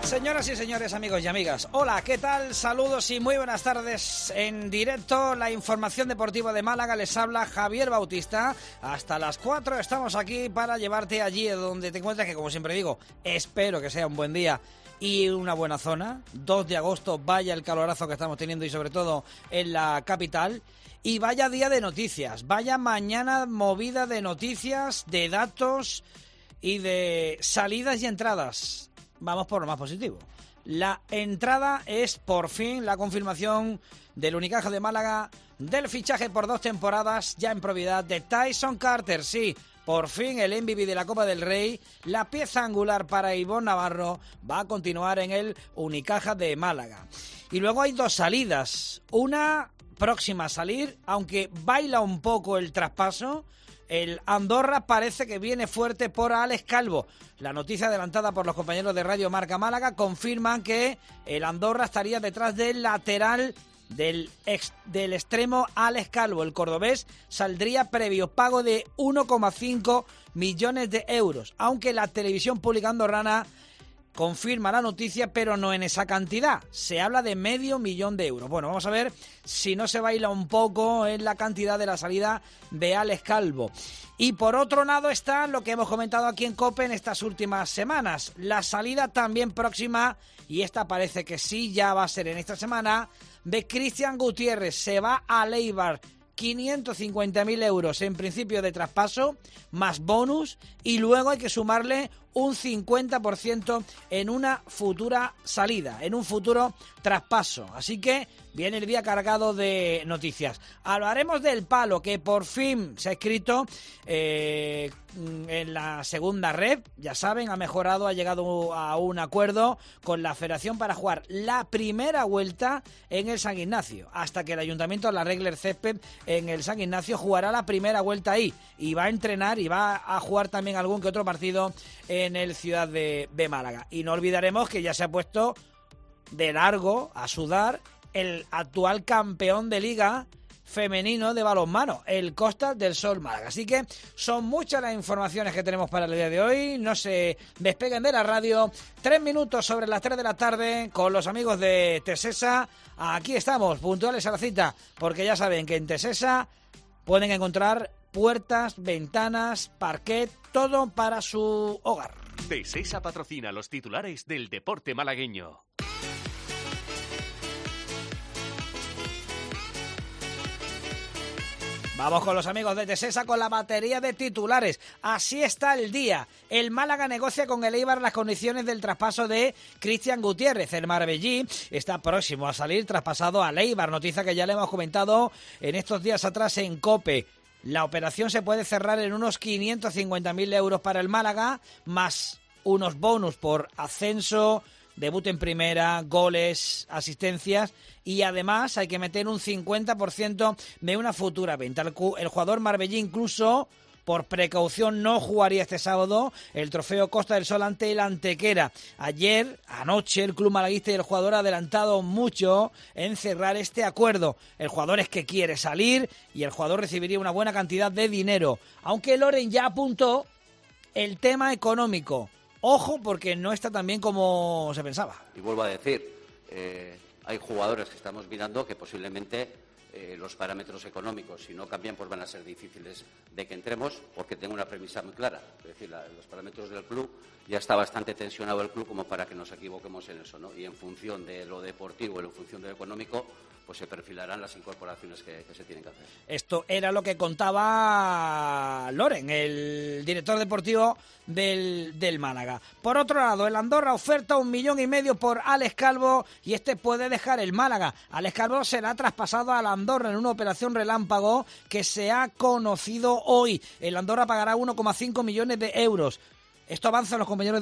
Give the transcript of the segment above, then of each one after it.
Señoras y señores, amigos y amigas, hola, ¿qué tal? Saludos y muy buenas tardes. En directo, la información deportiva de Málaga, les habla Javier Bautista. Hasta las 4 estamos aquí para llevarte allí donde te encuentres, que como siempre digo, espero que sea un buen día y una buena zona. 2 de agosto, vaya el calorazo que estamos teniendo y sobre todo en la capital. Y vaya día de noticias, vaya mañana movida de noticias, de datos y de salidas y entradas. Vamos por lo más positivo. La entrada es por fin la confirmación del Unicaja de Málaga del fichaje por 2 temporadas ya en propiedad de Tyson Carter. Sí, por fin el MVP de la Copa del Rey, la pieza angular para Ivonne Navarro, va a continuar en el Unicaja de Málaga. Y luego hay 2 salidas. Una próxima a salir, aunque baila un poco el traspaso. El Andorra parece que viene fuerte por Alex Calvo. La noticia adelantada por los compañeros de Radio Marca Málaga confirman que el Andorra estaría detrás del lateral del extremo Alex Calvo. El cordobés saldría previo pago de 1,5 millones de euros, aunque la televisión pública andorrana confirma la noticia, pero no en esa cantidad. Se habla de $500,000 de euros. Bueno, vamos a ver si no se baila un poco en la cantidad de la salida de Alex Calvo. Y por otro lado está lo que hemos comentado aquí en COPE en estas últimas semanas. La salida también próxima, y esta parece que sí ya va a ser en esta semana, de Cristian Gutiérrez. Se va a Eibar. 550.000 euros en principio de traspaso, más bonus, y luego hay que sumarle un 50% en una futura salida, en un futuro traspaso. Así que viene el día cargado de noticias. Hablaremos del Palo, que por fin se ha inscrito en la segunda red. Ya saben, ha mejorado, ha llegado a un acuerdo con la federación para jugar la primera vuelta en el San Ignacio. Hasta que el ayuntamiento la arregle el césped en el San Ignacio, jugará la primera vuelta ahí. Y va a entrenar y va a jugar también algún que otro partido en el Ciudad de Málaga. Y no olvidaremos que ya se ha puesto de largo a sudar el actual campeón de liga femenino de balonmano, el Costa del Sol Málaga. Así que son muchas las informaciones que tenemos para el día de hoy. No se despeguen de la radio. 3 minutos sobre las 3 de la tarde con los amigos de Tesesa. Aquí estamos, puntuales a la cita, porque ya saben que en Tesesa pueden encontrar puertas, ventanas, parquet, todo para su hogar. Tesesa patrocina los titulares del deporte malagueño. Vamos con los amigos de Tesesa con la batería de titulares. Así está el día. El Málaga negocia con el Eibar las condiciones del traspaso de Cristian Gutiérrez. El Marbellí está próximo a salir traspasado al Eibar. Noticia que ya le hemos comentado en estos días atrás en COPE. La operación se puede cerrar en unos 550.000 euros para el Málaga, más unos bonus por ascenso, debut en primera, goles, asistencias, y además hay que meter un 50% de una futura venta. El jugador marbellí incluso, por precaución, no jugaría este sábado el trofeo Costa del Sol ante el Antequera. Anoche, el club malaguista y el jugador ha adelantado mucho en cerrar este acuerdo. El jugador es que quiere salir y el jugador recibiría una buena cantidad de dinero. Aunque Loren ya apuntó el tema económico. Ojo, porque no está tan bien como se pensaba. Y vuelvo a decir, hay jugadores que estamos mirando que posiblemente los parámetros económicos, si no cambian, pues van a ser difíciles de que entremos, porque tengo una premisa muy clara. Es decir, los parámetros del club, ya está bastante tensionado el club como para que nos equivoquemos en eso, ¿no? Y en función de lo deportivo y en función de lo económico, pues se perfilarán las incorporaciones que se tienen que hacer. Esto era lo que contaba Loren, el director deportivo del Málaga. Por otro lado, el Andorra oferta 1,5 millones por Alex Calvo y este puede dejar el Málaga. Alex Calvo será traspasado al Andorra en una operación relámpago que se ha conocido hoy. El Andorra pagará 1,5 millones de euros. Esto avanza los compañeros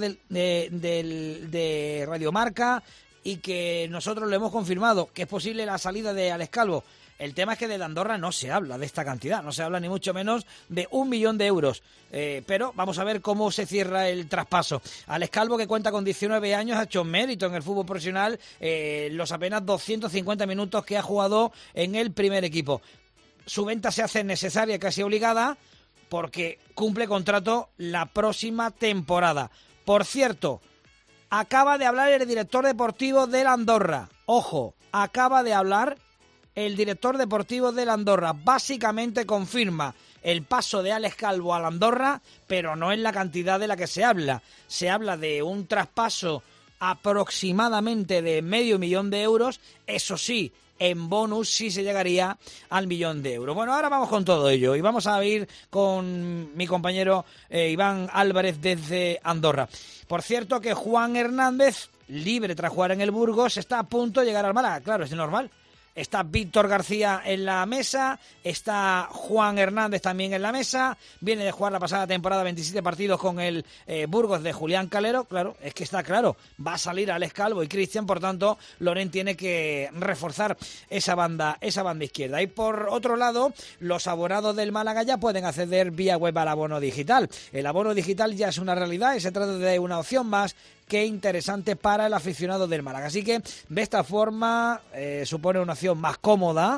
de Radio Marca y que nosotros le hemos confirmado que es posible la salida de Alex Calvo. El tema es que de Andorra no se habla de esta cantidad, no se habla ni mucho menos de 1 millón de euros. Pero vamos a ver cómo se cierra el traspaso. Alex Calvo, que cuenta con 19 años, ha hecho mérito en el fútbol profesional los apenas 250 minutos que ha jugado en el primer equipo. Su venta se hace necesaria, casi obligada, porque cumple contrato la próxima temporada. Por cierto, acaba de hablar el director deportivo del Andorra. Ojo, acaba de hablar el director deportivo del Andorra. Básicamente confirma el paso de Alex Calvo al Andorra, pero no en la cantidad de la que se habla. Se habla de un traspaso aproximadamente de $500,000 de euros, eso sí, en bonus sí se llegaría al $1.000.000 de euros. Bueno, ahora vamos con todo ello y vamos a ir con mi compañero Iván Álvarez desde Andorra. Por cierto que Juan Hernández, libre tras jugar en el Burgos, está a punto de llegar al Málaga. Claro, es normal. Está Víctor García en la mesa, está Juan Hernández también en la mesa, viene de jugar la pasada temporada 27 partidos con el Burgos de Julián Calero. Claro, es que está claro, va a salir Alex Calvo y Cristian, por tanto, Loren tiene que reforzar esa banda izquierda. Y por otro lado, los abonados del Málaga ya pueden acceder vía web al abono digital. El abono digital ya es una realidad y se trata de una opción más que interesante para el aficionado del Málaga. Así que de esta forma supone una opción más cómoda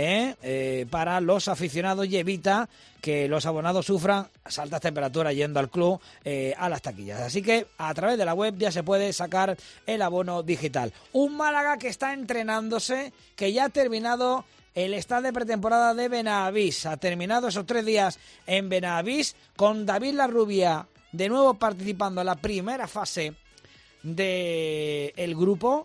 para los aficionados y evita que los abonados sufran altas temperaturas yendo al club a las taquillas. Así que a través de la web ya se puede sacar el abono digital. Un Málaga que está entrenándose, que ya ha terminado el estadio de pretemporada de Benavís. Ha terminado esos 3 días en Benavís con David Larrubia de nuevo participando en la primera fase del grupo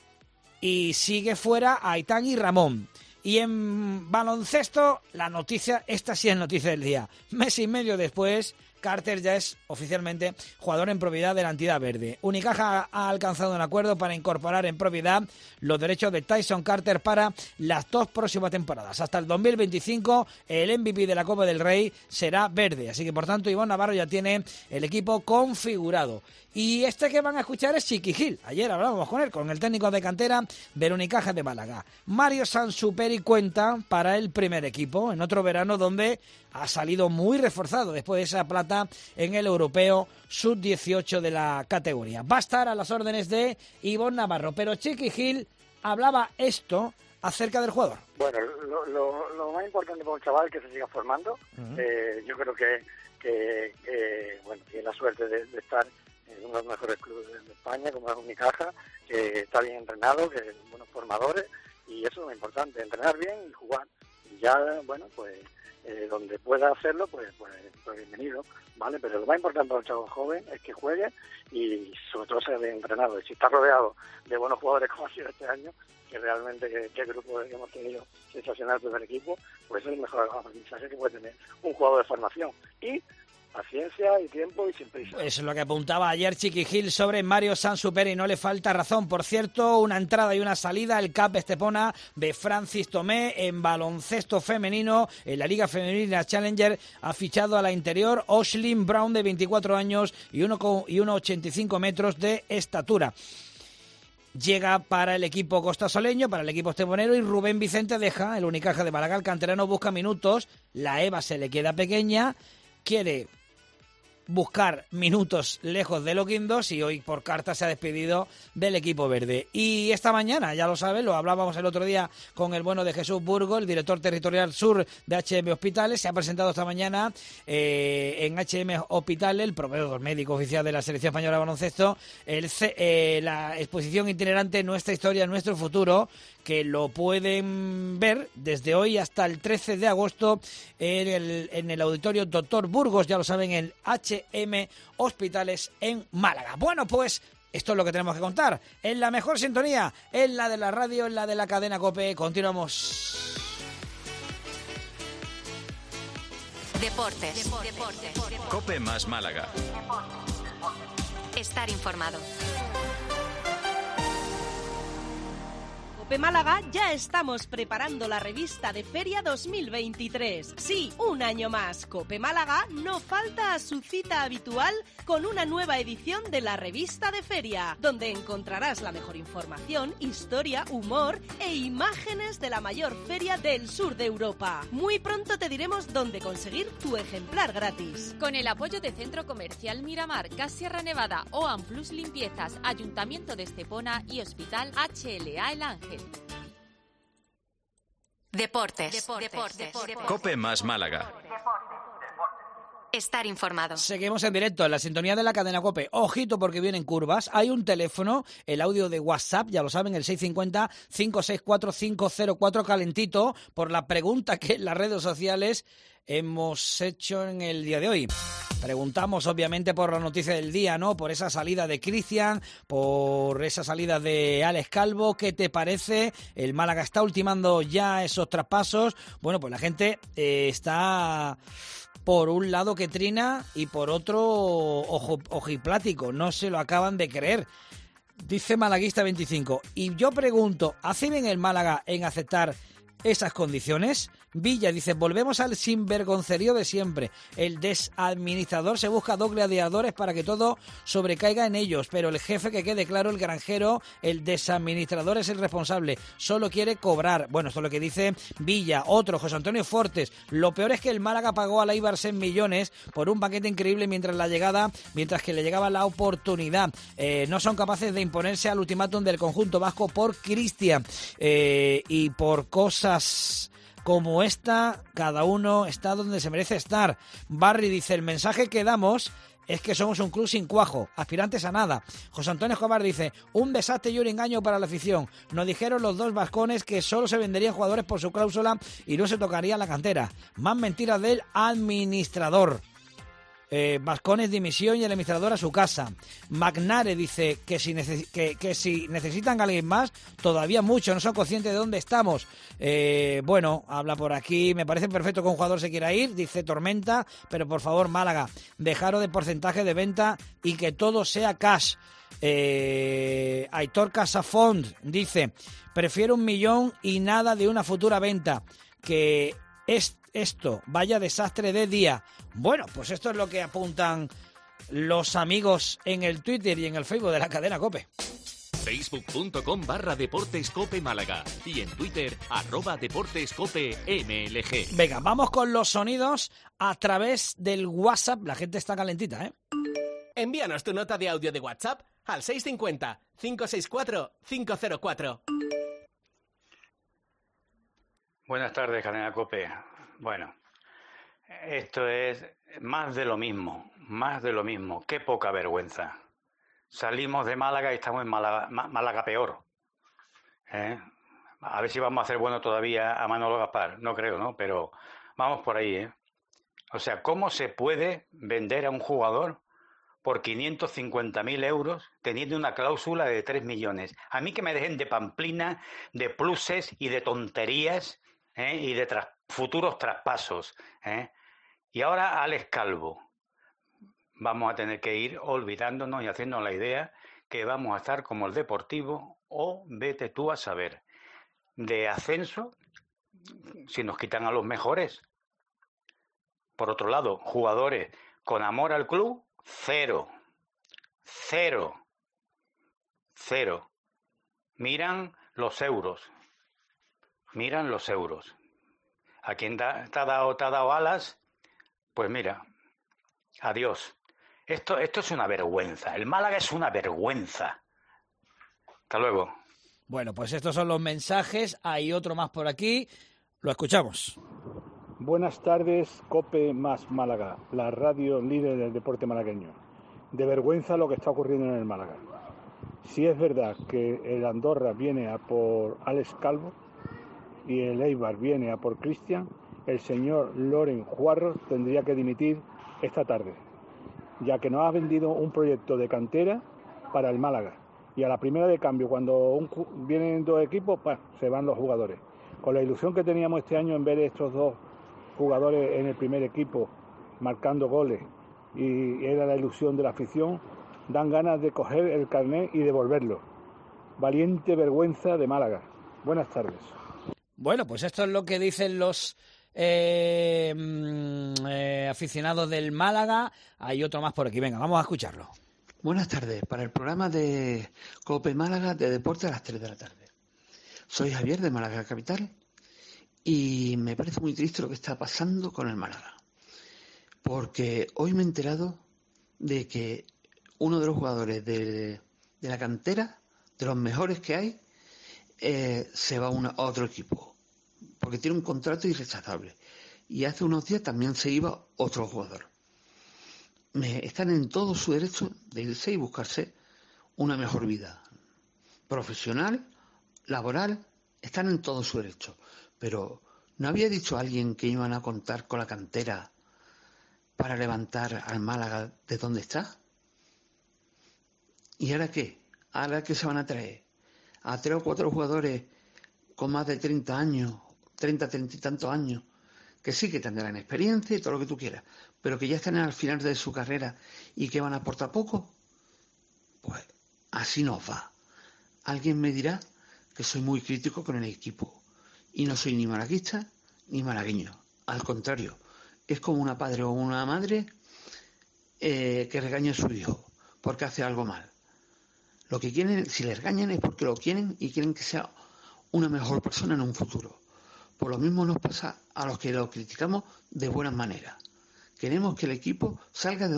y sigue fuera Aitán y Ramón. Y en baloncesto, la noticia, esta sí es noticia del día. Mes y medio después, Carter ya es oficialmente jugador en propiedad de la entidad verde. Unicaja ha alcanzado un acuerdo para incorporar en propiedad los derechos de Tyson Carter para las 2 próximas temporadas. Hasta el 2025 el MVP de la Copa del Rey será verde. Así que por tanto Iván Navarro ya tiene el equipo configurado. Y este que van a escuchar es Chiqui Gil. Ayer hablábamos con él, con el técnico de cantera del Unicaja de Málaga. Mario Sansuperi cuenta para el primer equipo en otro verano donde ha salido muy reforzado después de esa plata en el europeo sub-18 de la categoría. Va a estar a las órdenes de Iván Navarro, pero Chiqui Gil hablaba esto acerca del jugador. Bueno, lo más importante para un chaval que se siga formando. Yo creo que bueno, tiene la suerte de estar en uno de los mejores clubes de España, como es Unicaja, que está bien entrenado, que buenos formadores, y eso es lo importante, entrenar bien y jugar. Y ya, bueno, pues donde pueda hacerlo, pues bienvenido, ¿vale? Pero lo más importante para un chaval joven es que juegue y sobre todo sea bien entrenado. Y si está rodeado de buenos jugadores como ha sido este año, que realmente qué grupo hemos tenido sensacional el primer equipo, pues es el mejor aprendizaje que puede tener un jugador de formación. Y paciencia y tiempo y sin prisa. Eso es lo que apuntaba ayer Chiqui Gil sobre Mario Sansuperi. No le falta razón. Por cierto, una entrada y una salida. El CAP Estepona de Francis Tomé en baloncesto femenino. En la Liga Femenina Challenger ha fichado a la interior Oshlyn Brown, de 24 años y 1,85 metros de estatura. Llega para el equipo costasoleño, para el equipo esteponero, y Rubén Vicente deja el Unicaja de Málaga. El canterano busca minutos. La EVA se le queda pequeña. Quiere buscar minutos lejos de Loquindos y hoy por carta se ha despedido del equipo verde. Y esta mañana, ya lo saben, lo hablábamos el otro día con el bueno de Jesús Burgo, el director territorial sur de H&M Hospitales. Se ha presentado esta mañana en H&M Hospitales, el proveedor médico oficial de la Selección Española de Baloncesto, la exposición itinerante Nuestra Historia, Nuestro Futuro, que lo pueden ver desde hoy hasta el 13 de agosto en el auditorio Doctor Burgos, ya lo saben, en H&M Hospitales en Málaga. Bueno, pues esto es lo que tenemos que contar. En la mejor sintonía, en la de la radio, en la de la cadena COPE. Continuamos. Deportes. COPE más Málaga. Estar informado. COPE Málaga ya estamos preparando la revista de Feria 2023. Sí, un año más. COPE Málaga no falta a su cita habitual con una nueva edición de la revista de Feria, donde encontrarás la mejor información, historia, humor e imágenes de la mayor feria del sur de Europa. Muy pronto te diremos dónde conseguir tu ejemplar gratis. Con el apoyo de Centro Comercial Miramar, Gas Sierra Nevada, OAM Plus Limpiezas, Ayuntamiento de Estepona y Hospital HLA El Ángel. Deportes. COPE más Málaga. estar informado. Seguimos en directo en la sintonía de la cadena COPE. Ojito porque vienen curvas. Hay un teléfono, el audio de WhatsApp, ya lo saben, el 650-564-504 calentito por la pregunta que en las redes sociales hemos hecho en el día de hoy. Preguntamos obviamente por la noticia del día, ¿no? Por esa salida de Cristian, por esa salida de Alex Calvo. ¿Qué te parece? El Málaga está ultimando ya esos traspasos. Bueno, pues la gente está por un lado que trina y por otro ojiplático. No se lo acaban de creer. Dice Malaguista 25. Y yo pregunto, ¿hace bien el Málaga en aceptar esas condiciones? Villa dice, volvemos al sinvergoncerío de siempre. El desadministrador se busca dos gladiadores para que todo sobrecaiga en ellos, pero el jefe, que quede claro, el granjero, el desadministrador es el responsable, solo quiere cobrar. Bueno, esto es lo que dice Villa. Otro, José Antonio Fortes, lo peor es que el Málaga pagó al Eibar 6 millones por un paquete increíble mientras que le llegaba la oportunidad. No son capaces de imponerse al ultimátum del conjunto vasco por Cristian, y por cosas como esta, cada uno está donde se merece estar. Barry dice, el mensaje que damos es que somos un club sin cuajo, aspirantes a nada. José Antonio Escobar dice, un desastre y un engaño para la afición. Nos dijeron los dos vascones que solo se venderían jugadores por su cláusula y no se tocaría la cantera. Más mentiras del administrador. Vascones dimisión y el administrador a su casa. Magnare dice que si necesitan a alguien más, todavía mucho, no son conscientes de dónde estamos. Bueno, habla por aquí, me parece perfecto que un jugador se quiera ir, dice Tormenta, pero por favor, Málaga, dejaros de porcentaje de venta y que todo sea cash. Aitor Casafont dice, prefiero 1 millón y nada de una futura venta, que esto vaya desastre de día. Bueno, pues esto es lo que apuntan los amigos en el Twitter y en el Facebook de la cadena COPE. Facebook.com/Deportes Cope Málaga y en Twitter @DeportesCopeMLG. Venga, vamos con los sonidos a través del WhatsApp. La gente está calentita, ¿eh? Envíanos tu nota de audio de WhatsApp al 650-564-504. Buenas tardes, cadena COPE. Bueno, esto es más de lo mismo. Qué poca vergüenza. Salimos de Málaga y estamos en Málaga peor. A ver si vamos a hacer bueno todavía a Manolo Gaspar. No creo, ¿no? Pero vamos por ahí, ¿eh? O sea, ¿cómo se puede vender a un jugador por 550.000 euros teniendo una cláusula de 3 millones? A mí que me dejen de pamplina, de pluses y de tonterías, y de futuros traspasos. Y ahora Alex Calvo. Vamos a tener que ir olvidándonos y haciéndonos la idea que vamos a estar como el Deportivo, o vete tú a saber, de ascenso, si nos quitan a los mejores. Por otro lado, jugadores con amor al club, cero. Miran los euros. A quien te ha dado alas, pues mira, adiós. Esto es una vergüenza. El Málaga es una vergüenza. Hasta luego. Bueno, pues estos son los mensajes. Hay otro más por aquí. Lo escuchamos. Buenas tardes, COPE más Málaga, la radio líder del deporte malagueño. De vergüenza lo que está ocurriendo en el Málaga. Si es verdad que el Andorra viene a por Alex Calvo y el Eibar viene a por Cristian, el señor Loren Juarros tendría que dimitir esta tarde, ya que nos ha vendido un proyecto de cantera para el Málaga. Y a la primera de cambio, cuando vienen dos equipos, se van los jugadores. Con la ilusión que teníamos este año en ver estos dos jugadores en el primer equipo marcando goles, y era la ilusión de la afición, dan ganas de coger el carnet y devolverlo. Valiente vergüenza de Málaga. Buenas tardes. Bueno, pues esto es lo que dicen los aficionados del Málaga. Hay otro más por aquí. Venga, vamos a escucharlo. Buenas tardes. Para el programa de COPE Málaga de Deporte a las 3 de la tarde. Soy Javier de Málaga Capital y me parece muy triste lo que está pasando con el Málaga. Porque hoy me he enterado de que uno de los jugadores de la cantera, de los mejores que hay, se va a otro equipo, porque tiene un contrato irrechazable. Y hace unos días también se iba otro jugador. están en todo su derecho de irse y buscarse una mejor vida profesional, laboral, están en todo su derecho. Pero ¿no había dicho alguien que iban a contar con la cantera para levantar al Málaga de donde está? ¿Y ahora qué? ¿Ahora qué se van a traer? ¿A 3 o 4 jugadores con más de 30 años, 30 y tantos años, que sí que tendrán experiencia y todo lo que tú quieras, pero que ya están al final de su carrera y que van a aportar poco? Pues así nos va. Alguien me dirá que soy muy crítico con el equipo y no soy ni malaguista ni malagueño. Al contrario, es como una padre o una madre que regaña a su hijo porque hace algo mal. Lo que quieren, si les regañan, es porque lo quieren y quieren que sea una mejor persona en un futuro. Por lo mismo nos pasa a los que lo criticamos de buenas maneras. Queremos que el equipo salga de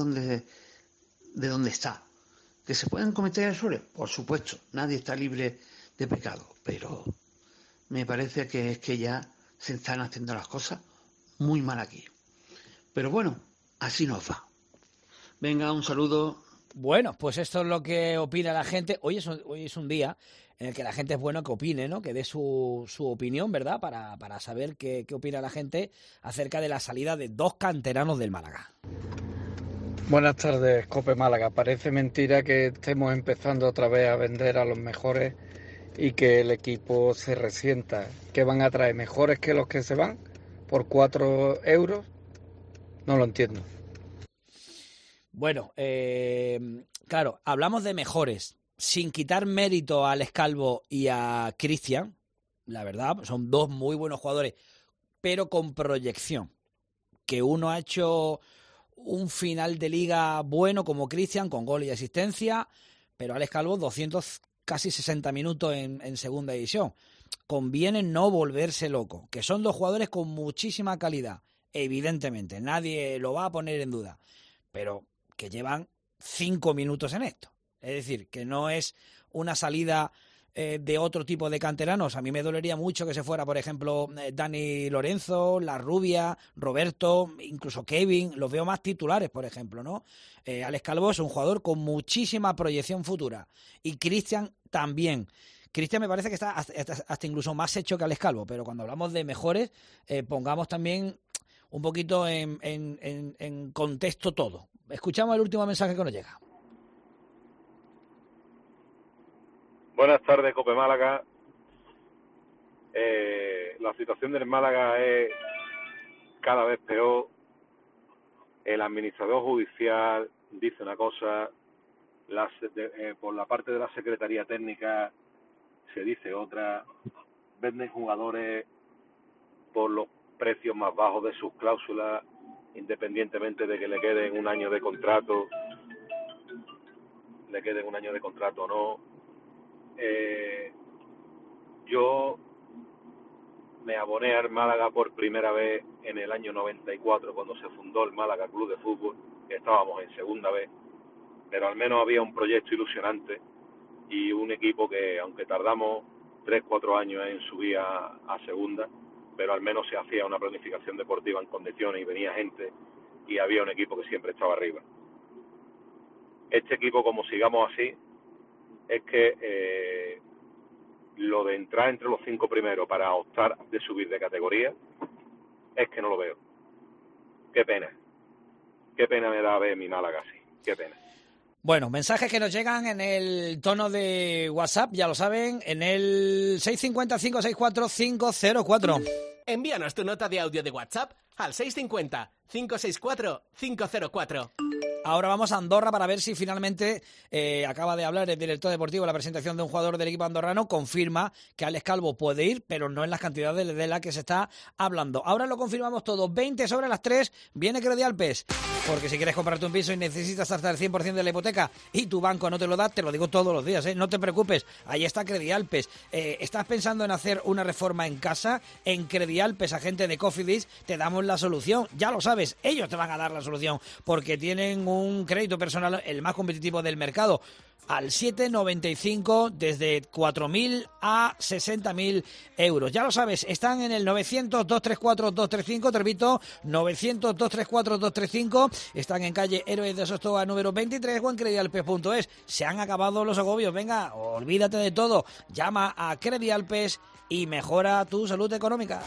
donde está. ¿Que se pueden cometer errores? Por supuesto, nadie está libre de pecado, pero me parece que es que ya se están haciendo las cosas muy mal aquí. Pero bueno, así nos va. Venga, un saludo. Bueno, pues esto es lo que opina la gente. Hoy es un día en el que la gente es bueno que opine, ¿no? Que dé su opinión, ¿verdad? Para saber qué opina la gente acerca de la salida de 2 canteranos del Málaga. Buenas tardes, Cope Málaga. Parece mentira que estemos empezando otra vez a vender a los mejores y que el equipo se resienta. ¿Qué van a traer? ¿Mejores que los que se van por 4 euros? No lo entiendo. Bueno, claro, hablamos de mejores, sin quitar mérito a Alex Calvo y a Cristian, la verdad, son 2 muy buenos jugadores, pero con proyección. Que uno ha hecho un final de liga bueno como Cristian, con gol y asistencia, pero Alex Calvo 260 minutos en segunda división. Conviene no volverse loco, que son 2 jugadores con muchísima calidad, evidentemente, nadie lo va a poner en duda, pero que llevan 5 minutos en esto. Es decir, que no es una salida de otro tipo de canteranos. A mí me dolería mucho que se fuera, por ejemplo, Dani Lorenzo, La Rubia, Roberto, incluso Kevin. Los veo más titulares, por ejemplo, ¿no? Alex Calvo es un jugador con muchísima proyección futura. Y Cristian también. Cristian me parece que está hasta incluso más hecho que Alex Calvo, pero cuando hablamos de mejores, pongamos también un poquito en contexto todo. Escuchamos el último mensaje que nos llega. Buenas tardes, Cope Málaga. La situación del Málaga es cada vez peor. El administrador judicial dice una cosa, por la parte de la Secretaría Técnica se dice otra. Venden jugadores por los precios más bajos de sus cláusulas, independientemente de que le queden un año de contrato, o no. Yo me aboné al Málaga por primera vez en el año 94, cuando se fundó el Málaga Club de Fútbol, que estábamos en segunda vez, pero al menos había un proyecto ilusionante y un equipo que, aunque tardamos 3-4 años en subir a segunda, pero al menos se hacía una planificación deportiva en condiciones y venía gente y había un equipo que siempre estaba arriba. Este equipo, como sigamos así, es que lo de entrar entre los 5 primeros para optar de subir de categoría, es que no lo veo. Qué pena me da ver mi Málaga así, qué pena. Bueno, mensajes que nos llegan en el tono de WhatsApp, ya lo saben, en el 650-564-504. Envíanos tu nota de audio de WhatsApp al 650-564-504. Ahora vamos a Andorra para ver si finalmente acaba de hablar el director deportivo de la presentación de un jugador del equipo andorrano. Confirma que Alex Calvo puede ir, pero no en las cantidades de las que se está hablando. Ahora lo confirmamos todo. 20 sobre las 3, viene Credialpes. Porque si quieres comprarte un piso y necesitas hasta el 100% de la hipoteca y tu banco no te lo da, te lo digo todos los días, no te preocupes. Ahí está Credialpes. ¿Estás pensando en hacer una reforma en casa? En Credialpes, agente de Cofidis, te damos la solución. Ya lo sabes, ellos te van a dar la solución porque tienen un crédito personal el más competitivo del mercado, al 7,95 desde 4.000 a 60.000 euros. Ya lo sabes, están en el 900-234-235, te repito, 900-234-235, están en calle Héroes de Sostoa número 23 o en credialpes.es. Se han acabado los agobios, venga, olvídate de todo, llama a Credialpes y mejora tu salud económica.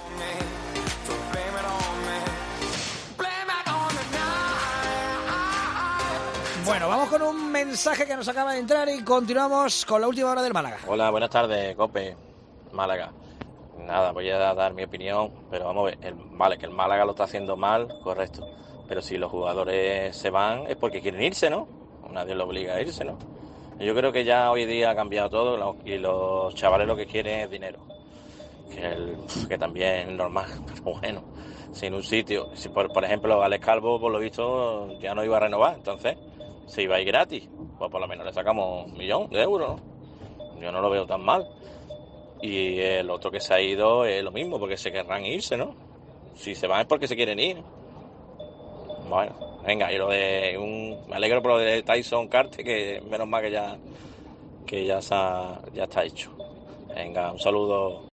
Bueno, vamos con un mensaje que nos acaba de entrar y continuamos con la última hora del Málaga. Hola, buenas tardes, Cope, Málaga. Nada, voy a dar mi opinión, pero vamos a ver, que el Málaga lo está haciendo mal, correcto. Pero si los jugadores se van es porque quieren irse, ¿no? Nadie los obliga a irse, ¿no? Yo creo que ya hoy día ha cambiado todo y los chavales lo que quieren es dinero. Que también es normal, pero bueno, sin un sitio. Si por ejemplo, Alex Calvo, por lo visto, ya no iba a renovar, entonces... Si va a ir gratis, pues por lo menos le sacamos 1 millón de euros, ¿no? Yo no lo veo tan mal. Y el otro que se ha ido es lo mismo, porque se querrán irse, ¿no? Si se van es porque se quieren ir. Bueno, venga, y me alegro por lo de Tyson Carte, que menos mal que ya está hecho. Venga, un saludo.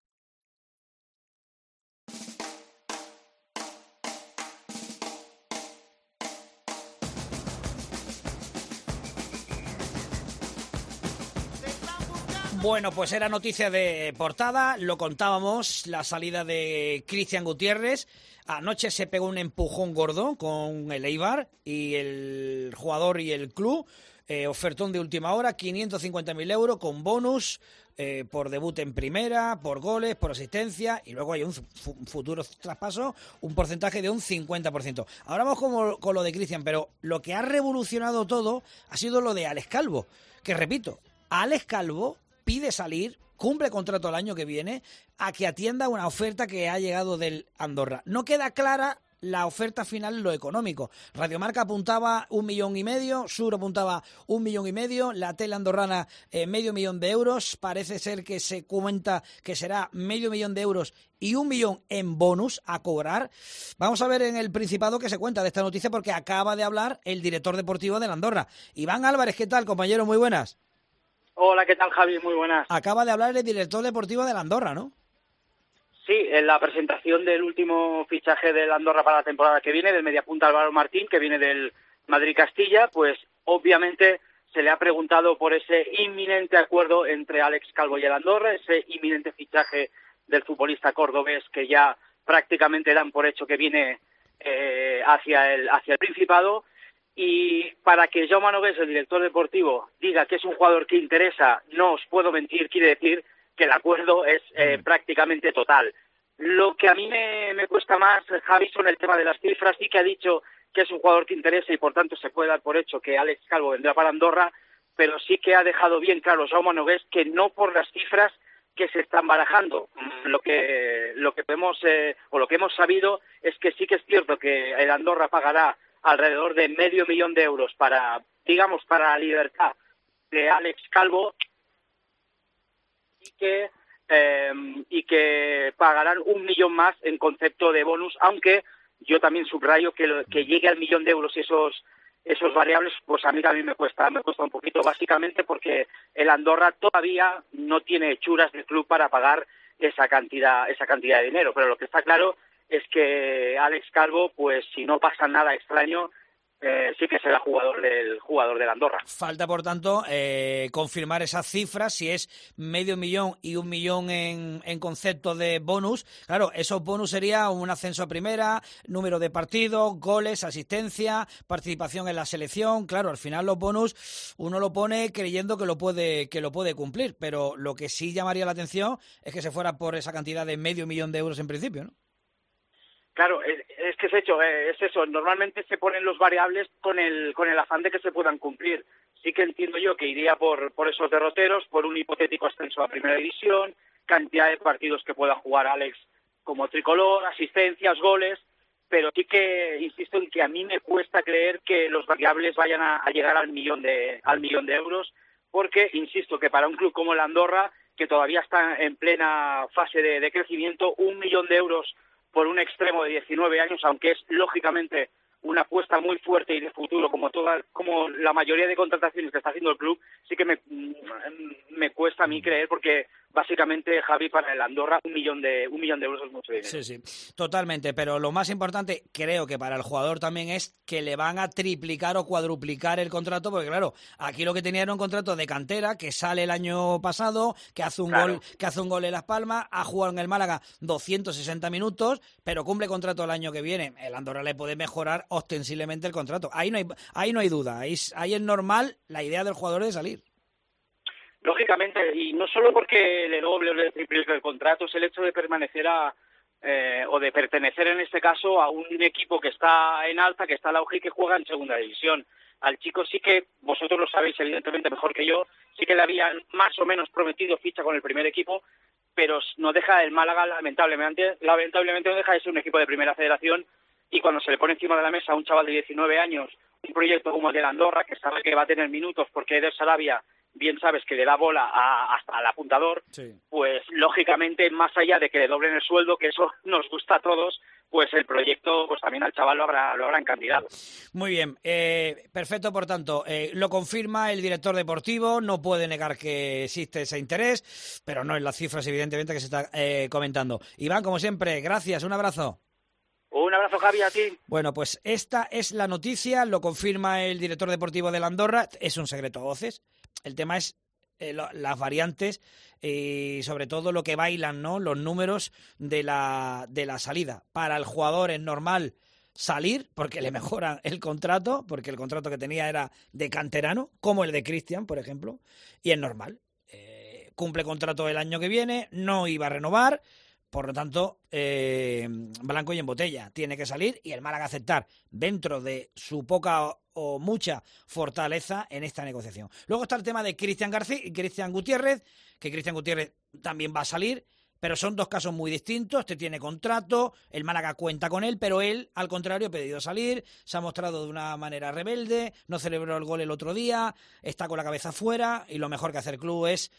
Bueno, pues era noticia de portada, lo contábamos, la salida de Cristian Gutiérrez. Anoche se pegó un empujón gordo con el Eibar y el jugador y el club. Ofertón de última hora, 550.000 euros con bonus por debut en primera, por goles, por asistencia, y luego hay un futuro traspaso, un porcentaje de un 50%. Ahora vamos con lo de Cristian, pero lo que ha revolucionado todo ha sido lo de Alex Calvo, que repito, Alex Calvo pide salir, cumple contrato el año que viene, a que atienda una oferta que ha llegado del Andorra. No queda clara la oferta final en lo económico. Radiomarca apuntaba 1,5 millones, Sur apuntaba 1,5 millones, la tele andorrana 500.000 euros. Parece ser que se cuenta que será 500.000 euros y 1 millón en bonus a cobrar. Vamos a ver en el Principado qué se cuenta de esta noticia, porque acaba de hablar el director deportivo del Andorra. Iván Álvarez, ¿qué tal, compañero? Muy buenas. Hola, ¿qué tal, Javi? Muy buenas. Acaba de hablar el director deportivo del Andorra, ¿no? Sí, en la presentación del último fichaje del Andorra para la temporada que viene, del mediapunta Álvaro Martín, que viene del Madrid-Castilla, pues obviamente se le ha preguntado por ese inminente acuerdo entre Alex Calvo y el Andorra, ese inminente fichaje del futbolista cordobés que ya prácticamente dan por hecho que viene hacia el Principado. Y para que Jaume Nogués, el director deportivo, diga que es un jugador que interesa, no os puedo mentir, quiere decir que el acuerdo es prácticamente total. Lo que a mí me cuesta más, Javi, son el tema de las cifras. Sí que ha dicho que es un jugador que interesa y por tanto se puede dar por hecho que Alex Calvo vendrá para Andorra, pero sí que ha dejado bien claro Jaume Nogués que no por las cifras que se están barajando. Lo que podemos o lo que hemos sabido es que sí que es cierto que el Andorra pagará alrededor de 500.000 euros para la libertad de Alex Calvo y que pagarán 1 millón más en concepto de bonus, aunque yo también subrayo que llegue al 1 millón de euros esos variables, pues a mí también me cuesta un poquito, básicamente porque el Andorra todavía no tiene hechuras del club para pagar esa cantidad de dinero, pero lo que está claro es que Alex Calvo, pues si no pasa nada extraño, sí que será jugador del Andorra. Falta, por tanto, confirmar esas cifras, si es 500.000 y 1 millón en concepto de bonus. Claro, esos bonus sería un ascenso a primera, número de partidos, goles, asistencia, participación en la selección. Claro, al final los bonus uno lo pone creyendo que lo puede cumplir, pero lo que sí llamaría la atención es que se fuera por esa cantidad de 500.000 euros en principio, ¿no? Claro, es que es eso. Normalmente se ponen los variables con el afán de que se puedan cumplir. Sí que entiendo yo que iría por esos derroteros, por un hipotético ascenso a Primera División, cantidad de partidos que pueda jugar Alex como tricolor, asistencias, goles, pero sí que insisto en que a mí me cuesta creer que los variables vayan a llegar al millón de euros, porque insisto que para un club como el Andorra, que todavía está en plena fase de crecimiento, 1 millón de euros por un extremo de 19 años, aunque es lógicamente una apuesta muy fuerte y de futuro como todas como la mayoría de contrataciones que está haciendo el club, sí que me cuesta a mí creer, porque básicamente, Javi, para el Andorra un millón de euros es mucho dinero. Sí, totalmente, pero lo más importante creo que para el jugador también es que le van a triplicar o cuadruplicar el contrato, porque claro, aquí lo que tenía era un contrato de cantera que sale el año pasado, que hace un gol en Las Palmas, ha jugado en el Málaga 260 minutos, pero cumple contrato el año que viene. El Andorra le puede mejorar ostensiblemente el contrato. Ahí no hay duda, ahí es normal la idea del jugador de salir. Lógicamente, y no solo porque le doble o le triplique el contrato, es el hecho de permanecer o de pertenecer en este caso a un equipo que está en alta, que está en la UG y que juega en segunda división. Al chico sí que, vosotros lo sabéis evidentemente mejor que yo, sí que le habían más o menos prometido ficha con el primer equipo, pero no deja el Málaga, lamentablemente no deja de ser un equipo de primera federación, y cuando se le pone encima de la mesa a un chaval de 19 años un proyecto como el de Andorra, que sabe que va a tener minutos porque Eder Sarabia, bien sabes que le da bola hasta al apuntador, pues lógicamente, más allá de que le doblen el sueldo, que eso nos gusta a todos, pues el proyecto, pues también al chaval lo habrá encandilado. Muy bien, perfecto, por tanto, lo confirma el director deportivo, no puede negar que existe ese interés, pero no en las cifras, evidentemente, que se está comentando. Iván, como siempre, gracias, un abrazo. Un abrazo, Javi, a ti. Bueno, pues esta es la noticia, lo confirma el director deportivo de la Andorra, es un secreto a voces. El tema es las variantes y sobre todo lo que bailan, ¿no? Los números de la salida. Para el jugador es normal salir porque le mejoran el contrato, porque el contrato que tenía era de canterano, como el de Cristian, por ejemplo, y es normal. Cumple contrato el año que viene, no iba a renovar. Por lo tanto, blanco y en botella, tiene que salir y el Málaga aceptar dentro de su poca o mucha fortaleza en esta negociación. Luego está el tema de Cristian Gutiérrez, que Cristian Gutiérrez también va a salir, pero son dos casos muy distintos. Este tiene contrato, el Málaga cuenta con él, pero él, al contrario, ha pedido salir, se ha mostrado de una manera rebelde, no celebró el gol el otro día, está con la cabeza fuera y lo mejor que hace el club es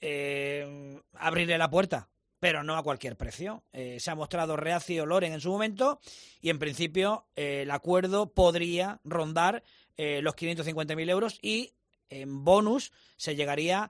abrirle la puerta, pero no a cualquier precio. Se ha mostrado reacio Loren en su momento y en principio el acuerdo podría rondar los 550.000 euros y en bonus se llegaría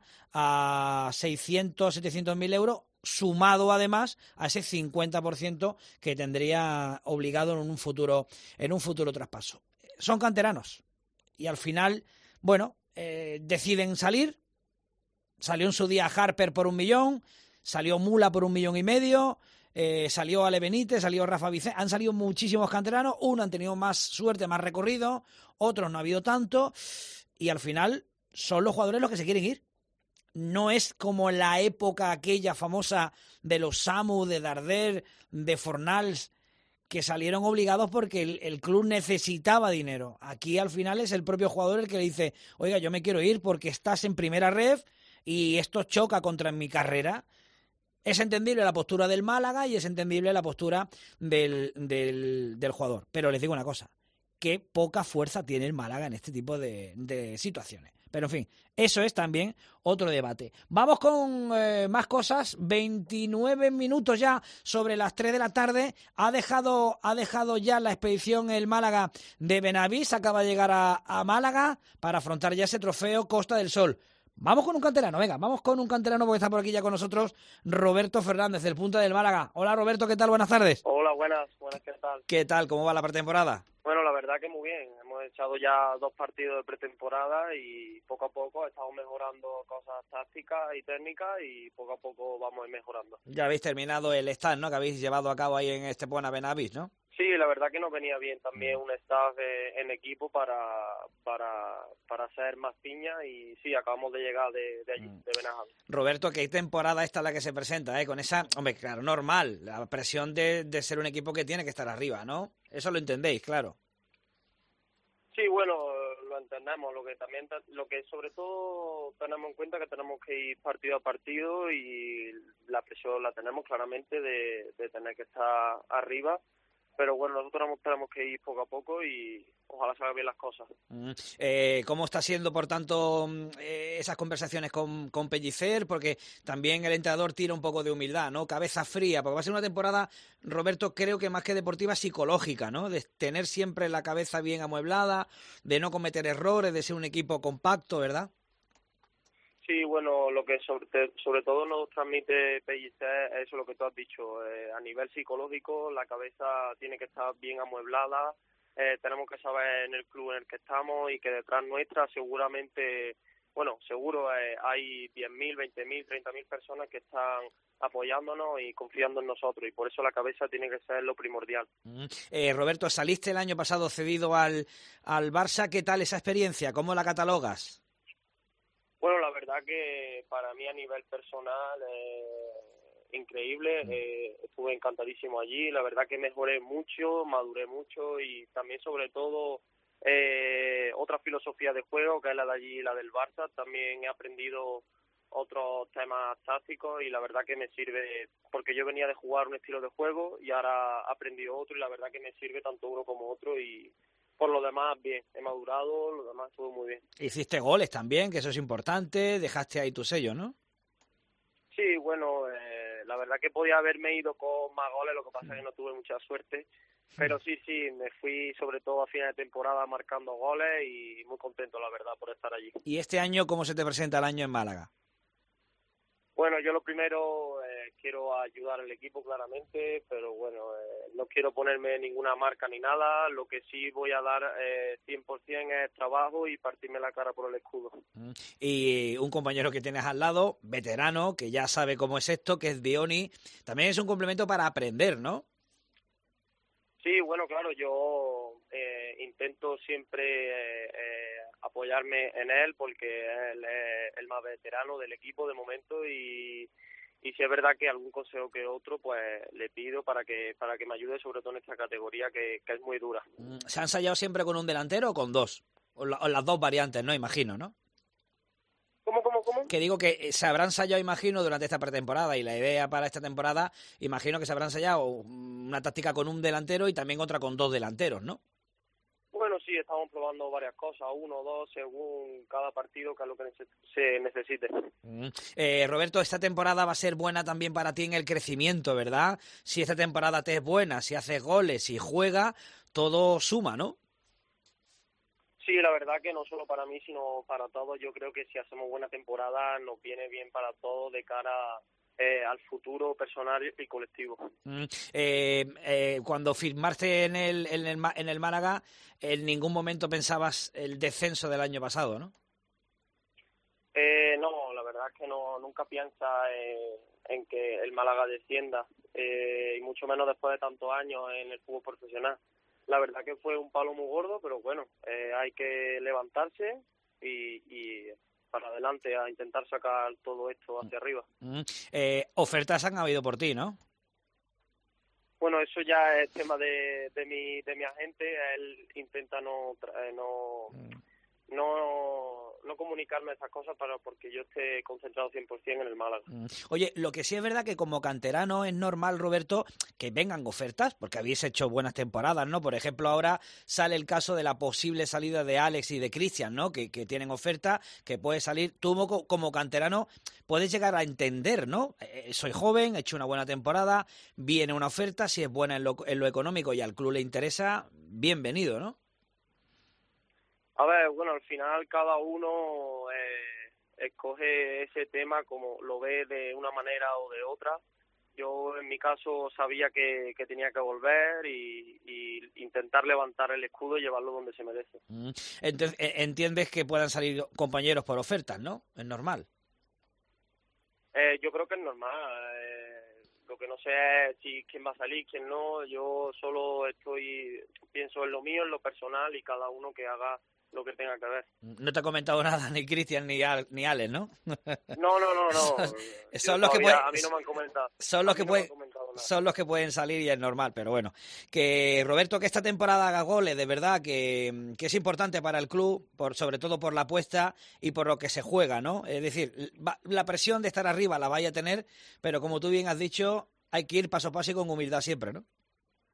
a 600-700.000 euros, sumado además a ese 50% que tendría obligado en un futuro traspaso. Son canteranos y al final, bueno, deciden salir. Salió en su día Harper por 1 millón, salió Mula por 1,5 millones, salió Ale Benítez, salió Rafa Vicente, han salido muchísimos canteranos, unos han tenido más suerte, más recorrido, otros no ha habido tanto, y al final son los jugadores los que se quieren ir. No es como la época aquella famosa de los Samu, de Darder, de Fornals, que salieron obligados porque el club necesitaba dinero. Aquí al final es el propio jugador el que le dice, oiga, yo me quiero ir porque estás en primera ref y esto choca contra mi carrera. Es entendible la postura del Málaga y es entendible la postura del jugador. Pero les digo una cosa, qué poca fuerza tiene el Málaga en este tipo de situaciones. Pero en fin, eso es también otro debate. Vamos con más cosas. 29 minutos ya sobre las 3 de la tarde. Ha dejado ya la expedición el Málaga de Benavís. Acaba de llegar a Málaga para afrontar ya ese trofeo Costa del Sol. Vamos con un canterano, venga, vamos con un canterano porque está por aquí ya con nosotros Roberto Fernández, del Punta del Málaga. Hola Roberto, ¿qué tal? Buenas tardes. Hola, buenas, ¿qué tal? ¿Qué tal? ¿Cómo va la pretemporada? Bueno, la verdad que muy bien. Hemos echado ya 2 partidos de pretemporada y poco a poco estamos mejorando cosas tácticas y técnicas y poco a poco vamos a ir mejorando. Ya habéis terminado el staff, ¿no? Que habéis llevado a cabo ahí en Estepona Benavís, ¿no? Sí, la verdad que nos venía bien también un staff en equipo para hacer más piña y sí, acabamos de llegar de allí, de Benavís. Roberto, ¿qué temporada esta es la que se presenta, con esa, hombre, claro, normal, la presión de ser un equipo que tiene que estar arriba, ¿no? Eso lo entendéis, claro. Sí, bueno, lo entendemos, lo que sobre todo tenemos en cuenta que tenemos que ir partido a partido y la presión la tenemos claramente de tener que estar arriba, pero bueno, nosotros tenemos que ir poco a poco y ojalá salgan bien las cosas. ¿Cómo está siendo, por tanto, esas conversaciones con Pellicer? Porque también el entrenador tira un poco de humildad, ¿no? Cabeza fría, porque va a ser una temporada, Roberto, creo que más que deportiva, psicológica, ¿no? De tener siempre la cabeza bien amueblada, de no cometer errores, de ser un equipo compacto, ¿verdad? Sí, bueno, lo que sobre todo nos transmite Pellicer es eso lo que tú has dicho. A nivel psicológico, la cabeza tiene que estar bien amueblada. Tenemos que saber en el club en el que estamos y que detrás nuestra seguramente, bueno, seguro hay 10.000, 20.000, 30.000 personas que están apoyándonos y confiando en nosotros, y por eso la cabeza tiene que ser lo primordial. Roberto, saliste el año pasado cedido al Barça. ¿Qué tal esa experiencia? ¿Cómo la catalogas? Bueno, la verdad que para mí a nivel personal increíble, estuve encantadísimo allí, la verdad que mejoré mucho, maduré mucho y también sobre todo otra filosofía de juego que es la de allí, la del Barça. También he aprendido otros temas tácticos y la verdad que me sirve, porque yo venía de jugar un estilo de juego y ahora he aprendido otro y la verdad que me sirve tanto uno como otro y por lo demás bien, he madurado, lo demás estuvo muy bien. Hiciste goles también, que eso es importante, dejaste ahí tu sello, ¿no? Sí, bueno, la verdad que podía haberme ido con más goles, lo que pasa es que no tuve mucha suerte, pero sí, me fui sobre todo a final de temporada marcando goles y muy contento, la verdad, por estar allí. ¿Y este año cómo se te presenta el año en Málaga? Bueno, yo lo primero quiero ayudar al equipo claramente, pero bueno, no quiero ponerme ninguna marca ni nada. Lo que sí voy a dar 100% es trabajo y partirme la cara por el escudo. Y un compañero que tienes al lado, veterano, que ya sabe cómo es esto, que es Dioni, también es un complemento para aprender, ¿no? Sí, bueno, claro, yo intento siempre apoyarme en él porque él es el más veterano del equipo de momento y si es verdad que algún consejo que otro pues le pido para que me ayude, sobre todo en esta categoría que es muy dura. ¿Se ha ensayado siempre con un delantero o con dos? O las dos variantes, ¿no? Imagino, ¿no? ¿Cómo? Que digo que se habrán ensayado, imagino, durante esta pretemporada y la idea para esta temporada, imagino que se habrá ensayado una táctica con un delantero y también otra con dos delanteros, ¿no? Bueno, sí, estamos probando varias cosas, uno o dos, según cada partido, que es lo que se necesite. Roberto, esta temporada va a ser buena también para ti en el crecimiento, ¿verdad? Si esta temporada te es buena, si haces goles, si juega, todo suma, ¿no? Sí, la verdad que no solo para mí, sino para todos. Yo creo que si hacemos buena temporada nos viene bien para todos de cara al futuro personal y colectivo. Cuando firmaste en el Málaga, en ningún momento pensabas el descenso del año pasado, ¿no? No, la verdad es que nunca piensa en que el Málaga descienda, y mucho menos después de tantos años en el fútbol profesional. La verdad que fue un palo muy gordo, pero bueno, hay que levantarse y para adelante a intentar sacar todo esto hacia arriba. Ofertas han habido por ti, ¿no? Bueno, eso ya es tema de mi agente. Él intenta no comunicarme esas cosas porque yo esté concentrado 100% en el Málaga. Oye, lo que sí es verdad que como canterano es normal, Roberto, que vengan ofertas, porque habéis hecho buenas temporadas, ¿no? Por ejemplo, ahora sale el caso de la posible salida de Alex y de Cristian, ¿no? Que tienen oferta, que puede salir. Tú como canterano puedes llegar a entender, ¿no? Soy joven, he hecho una buena temporada, viene una oferta, si es buena en lo económico y al club le interesa, bienvenido, ¿no? A ver, bueno, al final cada uno escoge ese tema como lo ve de una manera o de otra. Yo, en mi caso, sabía que tenía que volver y intentar levantar el escudo y llevarlo donde se merece. Entonces, entiendes que puedan salir compañeros por ofertas, ¿no? Es normal. Yo creo que es normal. Lo que no sé es quién va a salir, quién no. Yo solo pienso en lo mío, en lo personal y cada uno que haga lo que tenga que ver. No te ha comentado nada ni Cristian ni Alex, ¿no? No. Son los que pueden, a mí no me han comentado. Son los que pueden salir y es normal, pero bueno. Que Roberto, que esta temporada haga goles, de verdad, que es importante para el club, sobre todo por la apuesta y por lo que se juega, ¿no? Es decir, la presión de estar arriba la vaya a tener, pero como tú bien has dicho, hay que ir paso a paso y con humildad siempre, ¿no?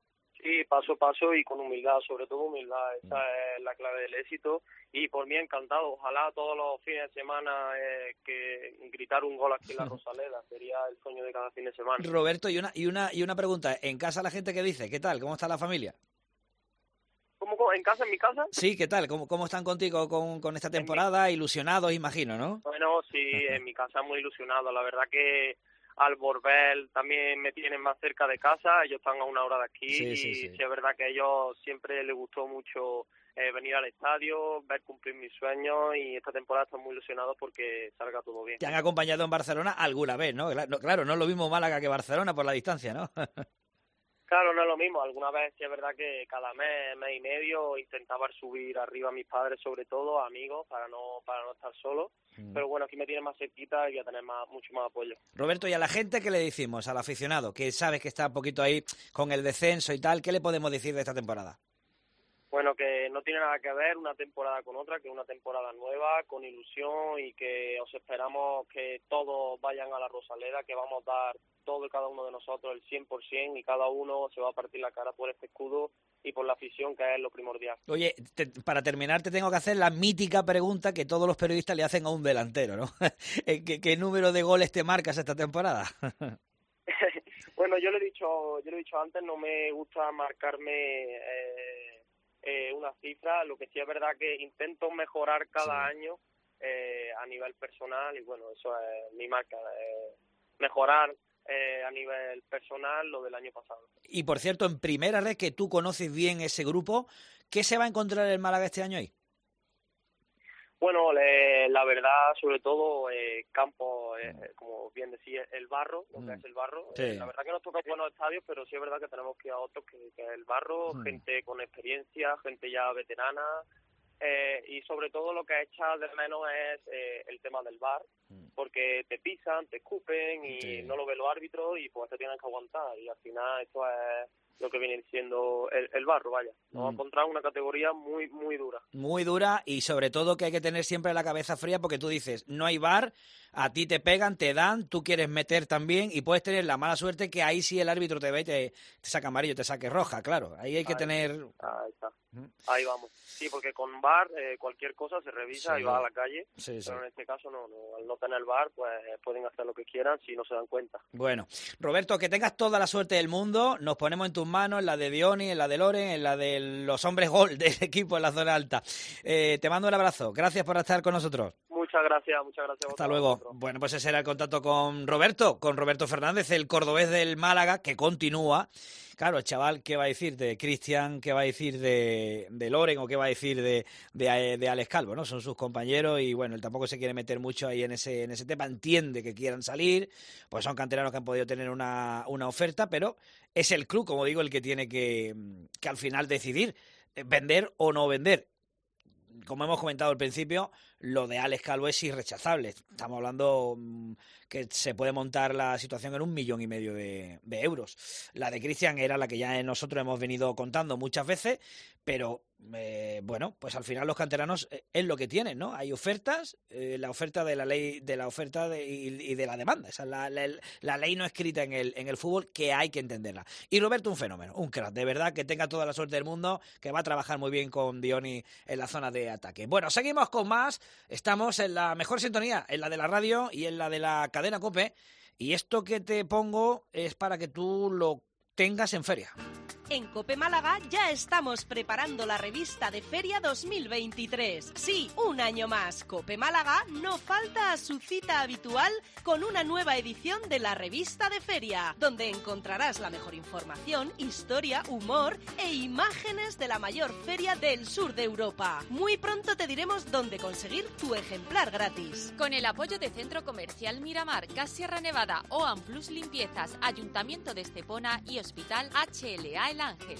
Sí, paso a paso y con humildad, sobre todo humildad, esa es la clave del éxito. Y por mí encantado, ojalá todos los fines de semana que gritar un gol aquí en la Rosaleda, sería el sueño de cada fin de semana. Roberto, y una pregunta, ¿en casa la gente qué dice? ¿Qué tal? ¿Cómo está la familia? ¿Cómo? ¿En casa, en mi casa? Sí, ¿qué tal? ¿Cómo están contigo con esta temporada? Ilusionados, imagino, ¿no? Bueno, sí, en mi casa muy ilusionado, la verdad que al volver también me tienen más cerca de casa, ellos están a 1 hora de aquí sí, es verdad que a ellos siempre les gustó mucho venir al estadio, ver cumplir mis sueños y esta temporada están muy ilusionados porque salga todo bien. Te han acompañado en Barcelona alguna vez, ¿no? Claro, no es lo mismo Málaga que Barcelona por la distancia, ¿no? Claro, no es lo mismo. Alguna vez sí es verdad que cada mes y medio intentaba subir arriba a mis padres, sobre todo, a amigos, para no estar solo. Pero bueno, aquí me tienen más cerquita y voy a tener mucho más apoyo. Roberto, ¿y a la gente qué le decimos, al aficionado, que sabes que está un poquito ahí con el descenso y tal? ¿Qué le podemos decir de esta temporada? Bueno, que no tiene nada que ver una temporada con otra, que es una temporada nueva, con ilusión y que os esperamos que todos vayan a la Rosaleda, que vamos a dar todo y cada uno de nosotros el 100% y cada uno se va a partir la cara por este escudo y por la afición, que es lo primordial. Oye, para terminar te tengo que hacer la mítica pregunta que todos los periodistas le hacen a un delantero, ¿no? ¿Qué número de goles te marcas esta temporada? Bueno, yo lo he dicho antes, no me gusta marcarme una cifra, lo que sí es verdad que intento mejorar cada año a nivel personal y bueno, eso es mi marca, mejorar a nivel personal lo del año pasado. Y por cierto, en Primera Red, que tú conoces bien ese grupo, ¿qué se va a encontrar el Málaga este año ahí? Bueno, la verdad, sobre todo campo, como bien decía, el barro, lo que es el barro. Sí. La verdad que nos toca buenos estadios, pero sí es verdad que tenemos que ir a otros que es el barro, gente con experiencia, gente ya veterana. Y sobre todo lo que echa de menos es el tema del VAR, porque te pisan, te escupen y no lo ven los árbitros y pues te tienen que aguantar. Y al final esto es lo que viene siendo el barro, vaya. Nos vamos a encontrar una categoría muy, muy dura. Muy dura y sobre todo que hay que tener siempre la cabeza fría porque tú dices, no hay VAR, a ti te pegan, te dan, tú quieres meter también y puedes tener la mala suerte que ahí sí el árbitro te ve y te saca amarillo, te saque roja, claro. Ahí hay que tener... Ahí está. Ahí vamos. Sí, porque con VAR cualquier cosa se revisa y va a la calle, pero en este caso no, al no tener VAR pues pueden hacer lo que quieran si no se dan cuenta. Bueno, Roberto, que tengas toda la suerte del mundo, nos ponemos en tus manos, en la de Diony, en la de Loren, en la de los hombres gol del equipo en la zona alta. Te mando un abrazo, gracias por estar con nosotros. Muchas gracias. Hasta luego. Bueno, pues ese era el contacto con Roberto Fernández, el cordobés del Málaga, que continúa. Claro, el chaval, ¿qué va a decir de Cristian? ¿Qué va a decir de Loren? ¿O qué va a decir de Alex Calvo? ¿No? Son sus compañeros y, bueno, él tampoco se quiere meter mucho ahí en ese tema. Entiende que quieran salir, pues son canteranos que han podido tener una oferta, pero es el club, como digo, el que tiene que al final decidir vender o no vender. Como hemos comentado al principio, lo de Alex Calvo es irrechazable. Estamos hablando que se puede montar la situación en 1,5 millones de euros. La de Cristian era la que ya nosotros hemos venido contando muchas veces, pero bueno, pues al final los canteranos es lo que tienen, ¿no? Hay ofertas, la oferta de la ley, de la oferta y de la demanda. Esa es la ley no escrita en el fútbol, que hay que entenderla. Y Roberto, un fenómeno, un crack, de verdad, que tenga toda la suerte del mundo, que va a trabajar muy bien con Diony en la zona de ataque. Bueno, seguimos con más. Estamos en la mejor sintonía, en la de la radio y en la de la cadena COPE. Y esto que te pongo es para que tú lo tengas en feria. En COPE Málaga ya estamos preparando la revista de Feria 2023. Sí, un año más. COPE Málaga no falta a su cita habitual con una nueva edición de la revista de Feria, donde encontrarás la mejor información, historia, humor e imágenes de la mayor feria del sur de Europa. Muy pronto te diremos dónde conseguir tu ejemplar gratis. Con el apoyo de Centro Comercial Miramar, Gas Sierra Nevada, OAM Plus Limpiezas, Ayuntamiento de Estepona y Hospital HLA El Ángel.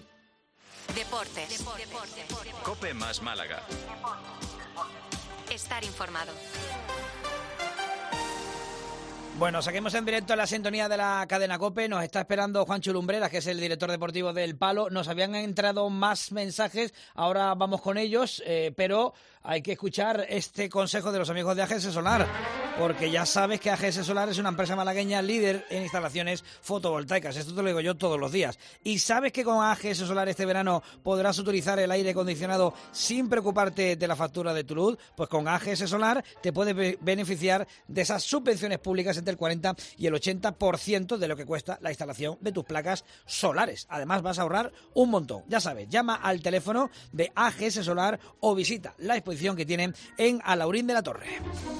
Deportes. COPE más Málaga. Estar informado. Bueno, seguimos en directo en la sintonía de la cadena COPE. Nos está esperando Juancho Lumbreras, que es el director deportivo del Palo. Nos habían entrado más mensajes, ahora vamos con ellos, pero hay que escuchar este consejo de los amigos de AGS Solar, porque ya sabes que AGS Solar es una empresa malagueña líder en instalaciones fotovoltaicas. Esto te lo digo yo todos los días. Y sabes que con AGS Solar este verano podrás utilizar el aire acondicionado sin preocuparte de la factura de tu luz. Pues con AGS Solar te puedes beneficiar de esas subvenciones públicas entre el 40 y el 80% de lo que cuesta la instalación de tus placas solares. Además vas a ahorrar un montón. Ya sabes, llama al teléfono de AGS Solar o visita la exposición que tienen en Alaurín de la Torre.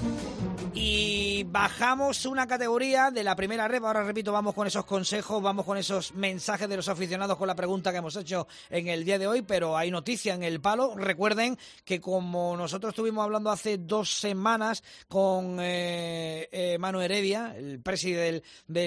Y bajamos una categoría de la primera rep. Ahora repito, vamos con esos consejos, vamos con esos mensajes de los aficionados con la pregunta que hemos hecho en el día de hoy, pero hay noticia en el Palo. Recuerden que como nosotros estuvimos hablando hace 2 semanas con Manu Heredia, el presidente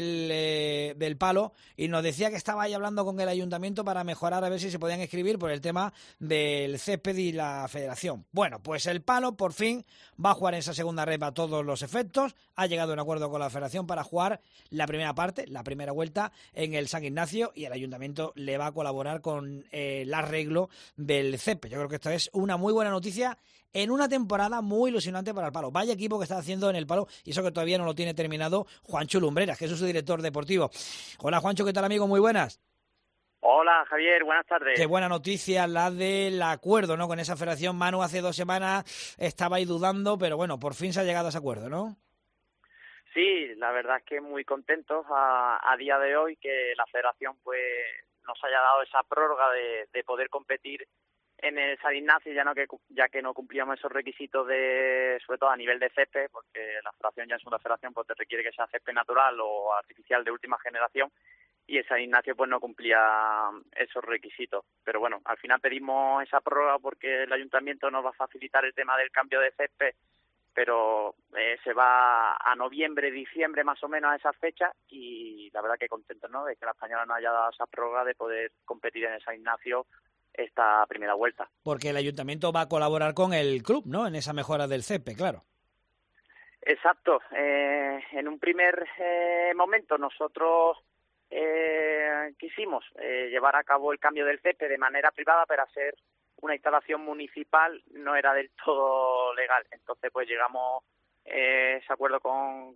del Palo, y nos decía que estaba ahí hablando con el ayuntamiento para mejorar, a ver si se podían inscribir por el tema del césped y la federación. Bueno, pues el Palo por fin va a jugar en esa segunda rep a todos los efectos. Ha llegado a un acuerdo con la federación para jugar la primera parte, la primera vuelta en el San Ignacio, y el ayuntamiento le va a colaborar con el arreglo del césped. Yo creo que esto es una muy buena noticia en una temporada muy ilusionante para el Palo. Vaya equipo que está haciendo en el Palo, y eso que todavía no lo tiene terminado Juancho Lumbreras, que es su director deportivo. Hola Juancho, ¿qué tal amigo? Muy buenas. Hola Javier, buenas tardes. Qué buena noticia la del acuerdo, ¿no? Con esa federación. Manu hace 2 semanas estaba ahí dudando, pero bueno, por fin se ha llegado a ese acuerdo, ¿no? Sí, la verdad es que muy contentos a día de hoy que la federación pues nos haya dado esa prórroga de poder competir en el San Ignacio, ya que no cumplíamos esos requisitos sobre todo a nivel de césped, porque la federación ya es una federación, pues te requiere que sea césped natural o artificial de última generación, y el San Ignacio pues no cumplía esos requisitos. Pero bueno, al final pedimos esa prórroga porque el ayuntamiento nos va a facilitar el tema del cambio de césped, pero se va a noviembre, diciembre más o menos a esa fecha, y la verdad que contentos, ¿no?, de que la Española nos haya dado esa prórroga de poder competir en el San Ignacio esta primera vuelta. Porque el ayuntamiento va a colaborar con el club, ¿no?, en esa mejora del césped, claro. Exacto. En un primer momento nosotros quisimos llevar a cabo el cambio del césped de manera privada, pero hacer una instalación municipal no era del todo legal. Entonces pues llegamos a ese acuerdo con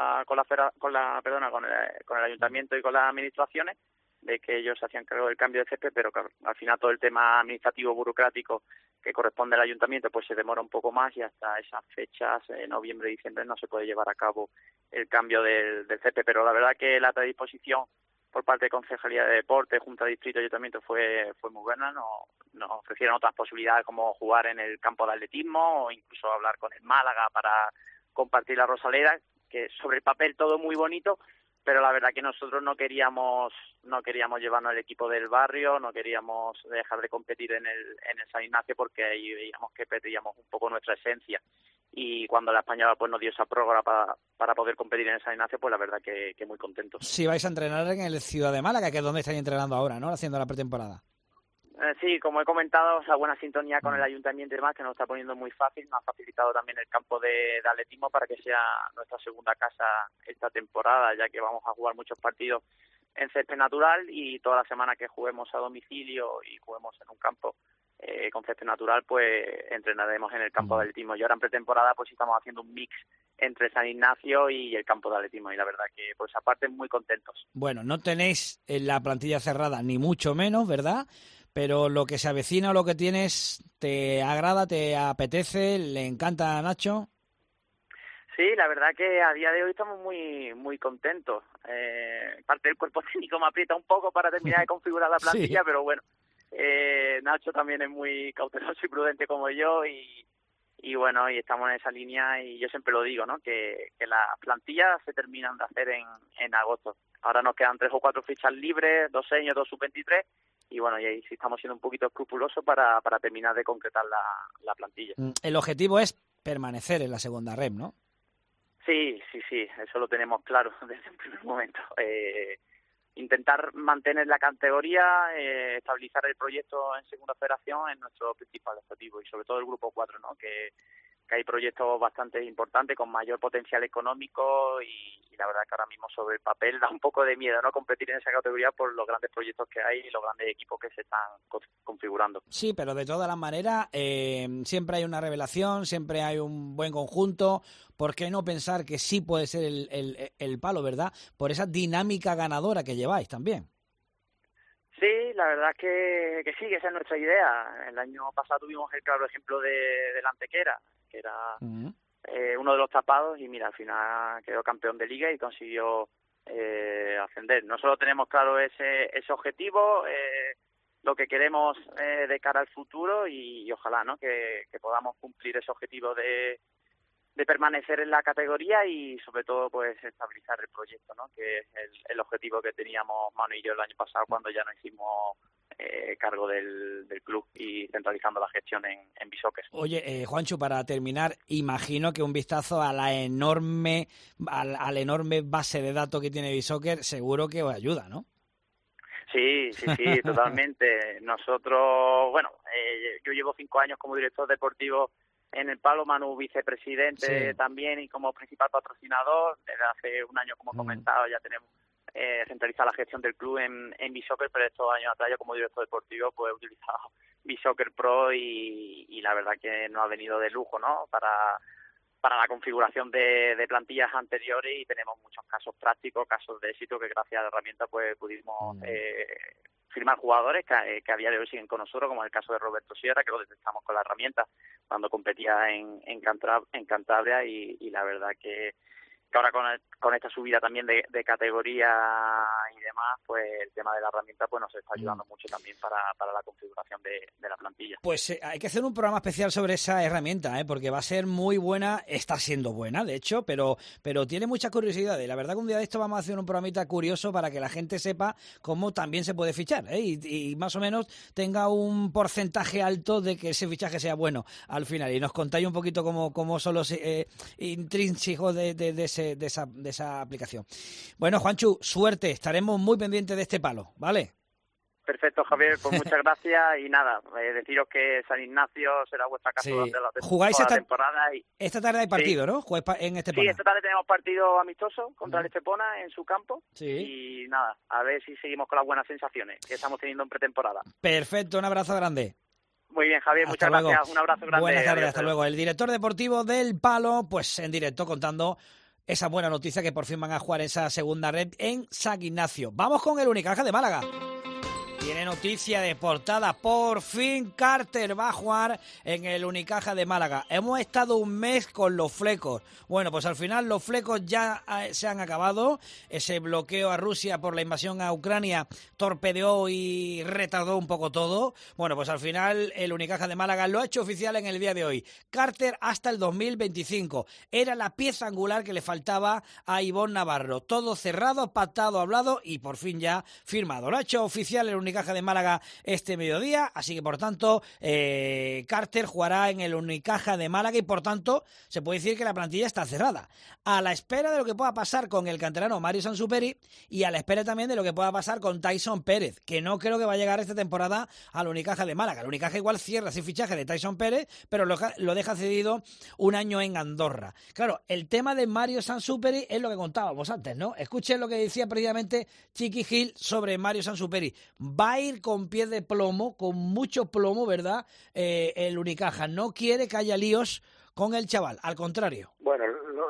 el ayuntamiento y con las administraciones, de que ellos hacían cargo del cambio de césped, pero claro, al final todo el tema administrativo burocrático que corresponde al ayuntamiento pues se demora un poco más, y hasta esas fechas, noviembre y diciembre, no se puede llevar a cabo el cambio del césped. Pero la verdad que la predisposición por parte de Concejalía de Deporte, Junta de Distrito y Ayuntamiento fue muy buena. Nos ofrecieron otras posibilidades como jugar en el campo de atletismo o incluso hablar con el Málaga para compartir la Rosaleda, que sobre el papel todo muy bonito, pero la verdad que nosotros no queríamos llevarnos el equipo del barrio, no queríamos dejar de competir en el San Ignacio, porque ahí veíamos que perdíamos un poco nuestra esencia. Y cuando la Española pues nos dio esa prórroga para poder competir en el San Ignacio, pues la verdad que muy contentos. Sí, vais a entrenar en el Ciudad de Málaga, que es donde estáis entrenando ahora, ¿no?, haciendo la pretemporada. Sí, como he comentado, la buena sintonía con el ayuntamiento y demás, que nos está poniendo muy fácil. Nos ha facilitado también el campo de atletismo para que sea nuestra segunda casa esta temporada, ya que vamos a jugar muchos partidos en césped natural, y toda la semana que juguemos a domicilio y juguemos en un campo con césped natural, pues entrenaremos en el campo de atletismo. Y ahora en pretemporada pues estamos haciendo un mix entre San Ignacio y el campo de atletismo, y la verdad que pues aparte muy contentos. Bueno, no tenéis la plantilla cerrada, ni mucho menos, ¿verdad? Pero lo que se avecina o lo que tienes, ¿te agrada, te apetece, le encanta a Nacho? Sí, la verdad que a día de hoy estamos muy contentos. Parte del cuerpo técnico me aprieta un poco para terminar de configurar la plantilla, sí. Pero bueno, Nacho también es muy cauteloso y prudente como yo, y bueno, y estamos en esa línea, y yo siempre lo digo, ¿no?, que las plantillas se terminan de hacer en agosto. Ahora nos quedan 3 o 4 fichas libres, 2 seniors, 2 sub-23, y bueno, y ahí sí estamos siendo un poquito escrupulosos para terminar de concretar la plantilla. El objetivo es permanecer en la segunda rep, ¿no? Sí, eso lo tenemos claro desde el primer momento. Intentar mantener la categoría, estabilizar el proyecto en segunda federación es nuestro principal objetivo, y sobre todo el grupo 4, ¿no?, que hay proyectos bastante importantes con mayor potencial económico y la verdad que ahora mismo sobre el papel da un poco de miedo, ¿no?, competir en esa categoría por los grandes proyectos que hay y los grandes equipos que se están configurando. Sí, pero de todas las maneras siempre hay una revelación, siempre hay un buen conjunto. ¿Por qué no pensar que sí puede ser el palo, verdad? Por esa dinámica ganadora que lleváis también. Sí, la verdad es que sí, que esa es nuestra idea. El año pasado tuvimos el claro ejemplo de la Antequera, que era uno de los tapados, y mira, al final quedó campeón de liga y consiguió ascender. Nosotros tenemos claro ese objetivo, lo que queremos de cara al futuro y ojalá, ¿no?, que podamos cumplir ese objetivo de permanecer en la categoría y sobre todo pues estabilizar el proyecto, ¿no?, que es el objetivo que teníamos Manu y yo el año pasado cuando ya nos hicimos cargo del club y centralizando la gestión en Bishoker. Oye, Juancho, para terminar, imagino que un vistazo a la enorme base de datos que tiene Bishoker seguro que os ayuda, ¿no? Sí, totalmente. Nosotros, bueno, yo llevo 5 años como director deportivo en el palo, Manu vicepresidente también y como principal patrocinador. Desde hace un año, como he comentado, ya tenemos centralizada la gestión del club en Bishoker, pero estos años atrás yo como director deportivo pues he utilizado Bishoker Pro y la verdad que nos ha venido de lujo, ¿no?, para la configuración de plantillas anteriores, y tenemos muchos casos prácticos, casos de éxito que gracias a la herramienta pues pudimos firmar jugadores que a día de hoy siguen con nosotros, como el caso de Roberto Sierra, que lo detectamos con la herramienta cuando competía en Cantabria y la verdad que ahora con esta subida también de categoría y demás, pues el tema de la herramienta pues nos está ayudando mucho también para la configuración de la plantilla. Pues hay que hacer un programa especial sobre esa herramienta, porque va a ser muy buena, está siendo buena, de hecho, pero tiene muchas curiosidades. La verdad que un día de esto vamos a hacer un programita curioso para que la gente sepa cómo también se puede fichar, y más o menos tenga un porcentaje alto de que ese fichaje sea bueno al final. Y nos contáis un poquito cómo son los intrínsecos de esa aplicación. Bueno, Juanchu, suerte, estaremos muy pendientes de este palo, ¿vale? Perfecto, Javier, pues muchas gracias y nada, deciros que San Ignacio será vuestra casa durante la temporada. Esta tarde hay partido, ¿no? En Estepona. Sí, esta tarde tenemos partido amistoso contra el Estepona en su campo y nada, a ver si seguimos con las buenas sensaciones que estamos teniendo en pretemporada. Perfecto, un abrazo grande. Muy bien, Javier, muchas gracias, un abrazo grande. Buenas tardes, hasta luego. El director deportivo del Palo, pues en directo contando esa buena noticia que por fin van a jugar esa segunda red en San Ignacio. Vamos con el Unicaja de Málaga. Tiene noticia de portada, por fin Carter va a jugar en el Unicaja de Málaga. Hemos estado un mes con los flecos. Bueno, pues al final los flecos ya se han acabado. Ese bloqueo a Rusia por la invasión a Ucrania torpedeó y retardó un poco todo. Bueno, pues al final el Unicaja de Málaga lo ha hecho oficial en el día de hoy. Carter hasta el 2025. Era la pieza angular que le faltaba a Ivonne Navarro. Todo cerrado, pactado, hablado y por fin ya firmado. Lo ha hecho oficial el Unicaja de Málaga este mediodía, así que por tanto Carter jugará en el Unicaja de Málaga y por tanto se puede decir que la plantilla está cerrada, a la espera de lo que pueda pasar con el canterano Mario Sansuperi y a la espera también de lo que pueda pasar con Tyson Pérez, que no creo que va a llegar esta temporada al Unicaja de Málaga. El Unicaja igual cierra ese fichaje de Tyson Pérez, pero lo deja cedido un año en Andorra. Claro, el tema de Mario Sansuperi es lo que contábamos antes, ¿no? Escuchen lo que decía previamente Chiqui Gil sobre Mario Sansuperi. Va a ir con pie de plomo, con mucho plomo, ¿verdad? El Unicaja no quiere que haya líos con el chaval, al contrario. Bueno,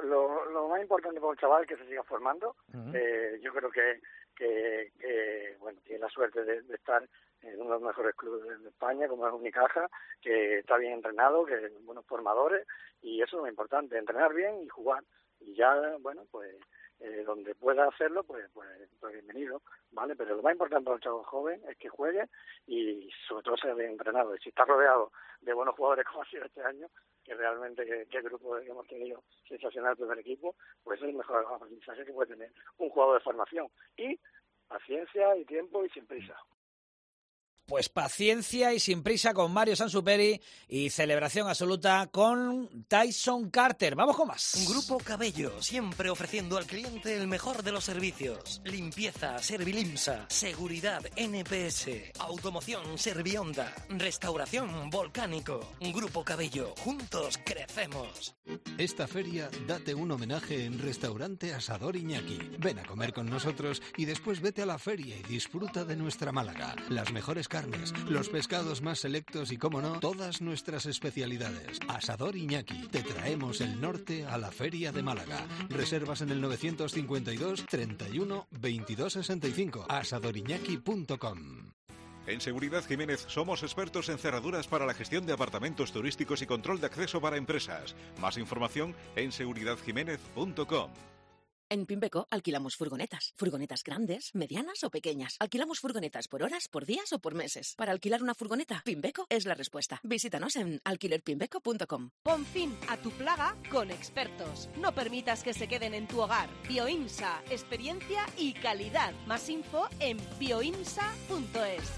lo más importante para un chaval es que se siga formando. Yo creo que bueno, tiene la suerte de estar en uno de los mejores clubes de España, como es Unicaja, que está bien entrenado, que buenos formadores, y eso es lo importante, entrenar bien y jugar. Y ya, bueno, pues donde pueda hacerlo, pues bienvenido, ¿vale? Pero lo más importante para un chavo joven es que juegue y sobre todo sea bien entrenado. Y si está rodeado de buenos jugadores como ha sido este año, que realmente qué grupo hemos tenido sensacional el primer equipo, pues es el mejor aprendizaje que puede tener un jugador de formación. Y paciencia y tiempo y sin prisa. Pues paciencia y sin prisa con Mario Sansuperi y celebración absoluta con Tyson Carter. Vamos con más. Grupo Cabello, siempre ofreciendo al cliente el mejor de los servicios. Limpieza, Servilimsa, seguridad, NPS, automoción, Servionda, restauración, Volcánico. Grupo Cabello, juntos crecemos. Esta feria date un homenaje en Restaurante Asador Iñaki. Ven a comer con nosotros y después vete a la feria y disfruta de nuestra Málaga. Las mejores carnes, los pescados más selectos y, como no, todas nuestras especialidades. Asador Iñaki, te traemos el norte a la Feria de Málaga. Reservas en el 952 31 22 65. asadoriñaki.com. En Seguridad Jiménez somos expertos en cerraduras para la gestión de apartamentos turísticos y control de acceso para empresas. Más información en seguridadjiménez.com. En Pimbeco alquilamos furgonetas. Furgonetas grandes, medianas o pequeñas. Alquilamos furgonetas por horas, por días o por meses. Para alquilar una furgoneta, Pimbeco es la respuesta. Visítanos en alquilerpimbeco.com. Pon fin a tu plaga con expertos. No permitas que se queden en tu hogar. Bioinsa, experiencia y calidad. Más info en bioinsa.es.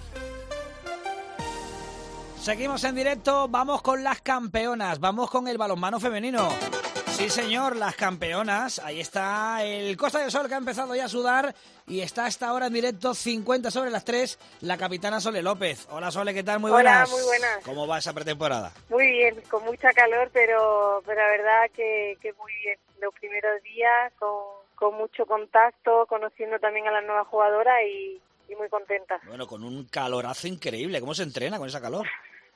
Seguimos en directo, vamos con las campeonas, vamos con el balonmano femenino. Sí, señor, las campeonas. Ahí está el Costa del Sol, que ha empezado ya a sudar y está hasta ahora en directo 50 sobre las 3, la capitana Sole López. Hola, Sole, ¿qué tal? Muy buenas. Hola, muy buenas. ¿Cómo va esa pretemporada? Muy bien, con mucha calor, pero la verdad que muy bien. Los primeros días con mucho contacto, conociendo también a las nuevas jugadoras y muy contenta. Bueno, con un calorazo increíble. ¿Cómo se entrena con esa calor?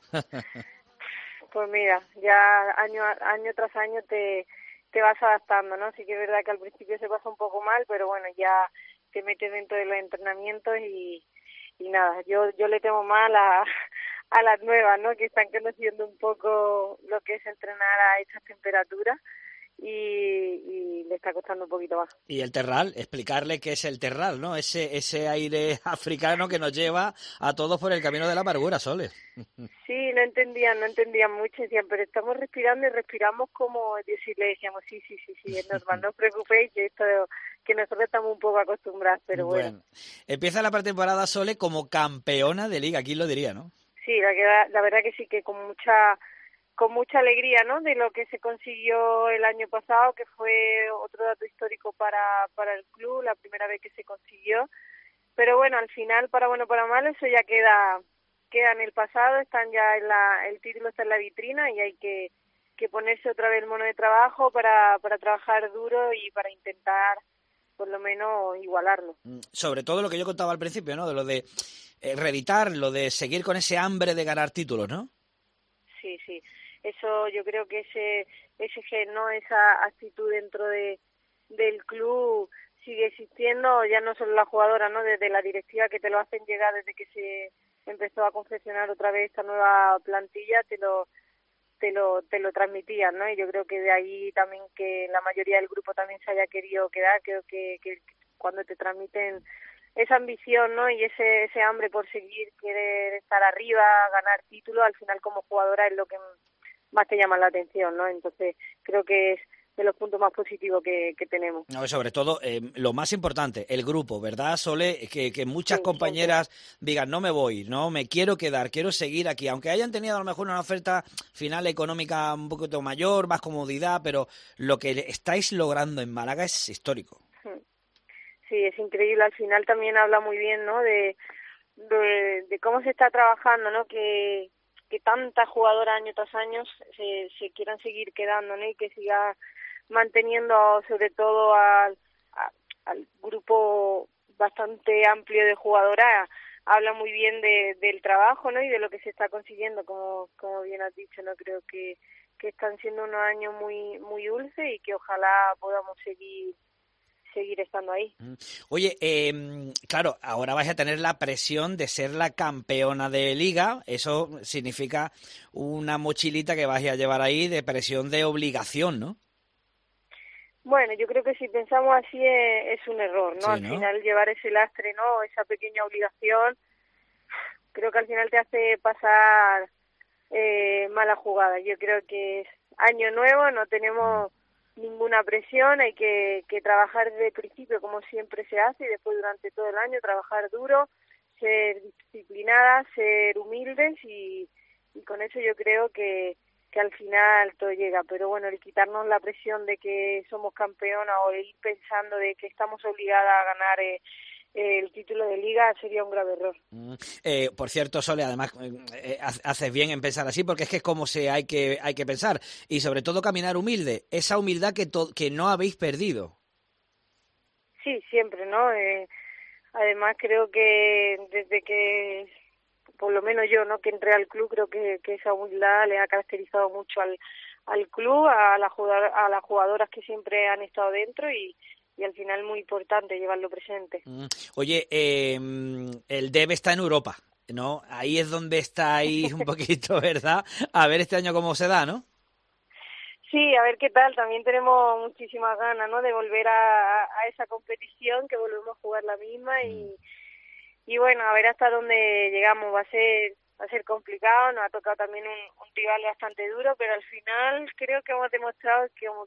Pues mira, ya año tras año te vas adaptando, ¿no? Sí que es verdad que al principio se pasa un poco mal, pero bueno, ya te metes dentro de los entrenamientos y nada, yo le temo más a las nuevas, ¿no? Que están conociendo un poco lo que es entrenar a estas temperaturas y le está costando un poquito más. Y el terral, explicarle qué es el terral, ¿no? Ese aire africano que nos lleva a todos por el camino de la amargura, Sole. Sí, no entendían mucho, decían, pero estamos respirando y respiramos como, le decíamos, sí, es normal, no os preocupéis, que nosotros estamos un poco acostumbrados, pero bueno. Empieza la pretemporada, Sole, como campeona de liga, ¿quién lo diría, no? Sí, la verdad que sí, que con mucha alegría, ¿no? De lo que se consiguió el año pasado, que fue otro dato histórico para el club, la primera vez que se consiguió. Pero bueno, al final, para bueno, para mal, eso ya queda en el pasado, el título está en la vitrina y hay que ponerse otra vez el mono de trabajo para trabajar duro y para intentar por lo menos igualarlo. Sobre todo lo que yo contaba al principio, ¿no? De lo de reeditar, lo de seguir con ese hambre de ganar títulos, ¿no? Sí. Eso yo creo que ese gen, ¿no? Esa actitud dentro del club sigue existiendo, ya no solo la jugadora, ¿no? Desde la directiva, que te lo hacen llegar desde que se empezó a confeccionar otra vez esta nueva plantilla, te lo transmitían, ¿no? Y yo creo que de ahí también que la mayoría del grupo también se haya querido quedar. Creo que cuando te transmiten esa ambición, ¿no? Y ese hambre por seguir, querer estar arriba, ganar títulos, al final como jugadora es lo que más te llama la atención, ¿no? Entonces creo que es de los puntos más positivos que tenemos. No, sobre todo, lo más importante, el grupo, ¿verdad, Sole? Que muchas compañeras digan, no me voy, no me quiero quedar, quiero seguir aquí, aunque hayan tenido a lo mejor una oferta final económica un poquito mayor, más comodidad, pero lo que estáis logrando en Málaga es histórico. Sí, es increíble. Al final también habla muy bien, ¿no? De cómo se está trabajando, ¿no? Que tantas jugadoras año tras año se quieran seguir quedando, ¿no? Y que siga manteniendo sobre todo al grupo bastante amplio de jugadoras. Habla muy bien del trabajo, ¿no? Y de lo que se está consiguiendo, como bien has dicho, ¿no? Creo que están siendo unos años muy muy dulces y que ojalá podamos seguir estando ahí. Oye, claro, ahora vais a tener la presión de ser la campeona de liga. Eso significa una mochilita que vais a llevar ahí de presión, de obligación, ¿no? Bueno, yo creo que si pensamos así es un error, ¿no? Sí, al final llevar ese lastre, ¿no? Esa pequeña obligación, creo que al final te hace pasar mala jugada. Yo creo que es año nuevo, no tenemos ninguna presión, hay que trabajar desde el principio como siempre se hace y después durante todo el año trabajar duro, ser disciplinadas, ser humildes y con eso yo creo que al final todo llega. Pero bueno, el quitarnos la presión de que somos campeonas o ir pensando de que estamos obligadas a ganar el título de liga sería un grave error. Por cierto, Sole, además haces bien en pensar así, porque es que es como hay que pensar, y sobre todo caminar humilde, esa humildad que no habéis perdido. Sí, siempre, ¿no? Además creo que desde que, por lo menos yo, ¿no?, que entré al club, creo que esa humildad le ha caracterizado mucho al club, a las jugadoras que siempre han estado dentro y al final muy importante llevarlo presente. Oye, el DEB está en Europa, ¿no? Ahí es donde estáis un poquito, ¿verdad? A ver este año cómo se da, ¿no? Sí, a ver qué tal. También tenemos muchísimas ganas, ¿no?, de volver a esa competición, que volvemos a jugar la misma y bueno, a ver hasta dónde llegamos. Va a ser complicado, nos ha tocado también un rival bastante duro, pero al final creo que hemos demostrado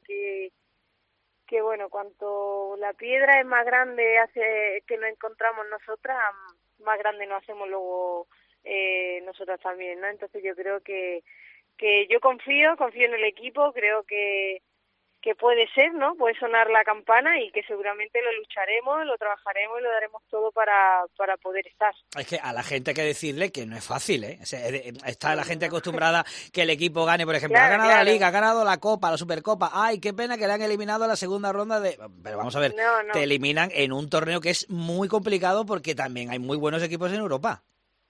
que bueno, cuanto la piedra es más grande hace que nos encontramos nosotras, más grande nos hacemos luego nosotras también, ¿no? Entonces yo creo que yo confío en el equipo, creo que puede ser, ¿no? Puede sonar la campana y que seguramente lo lucharemos, lo trabajaremos y lo daremos todo para poder estar. Es que a la gente hay que decirle que no es fácil, ¿eh? O sea, está la gente acostumbrada que el equipo gane, por ejemplo, claro, ha ganado la Liga, ha ganado la Copa, la Supercopa. Ay, qué pena que le han eliminado en la segunda ronda de... Pero vamos a ver, no. Te eliminan en un torneo que es muy complicado porque también hay muy buenos equipos en Europa.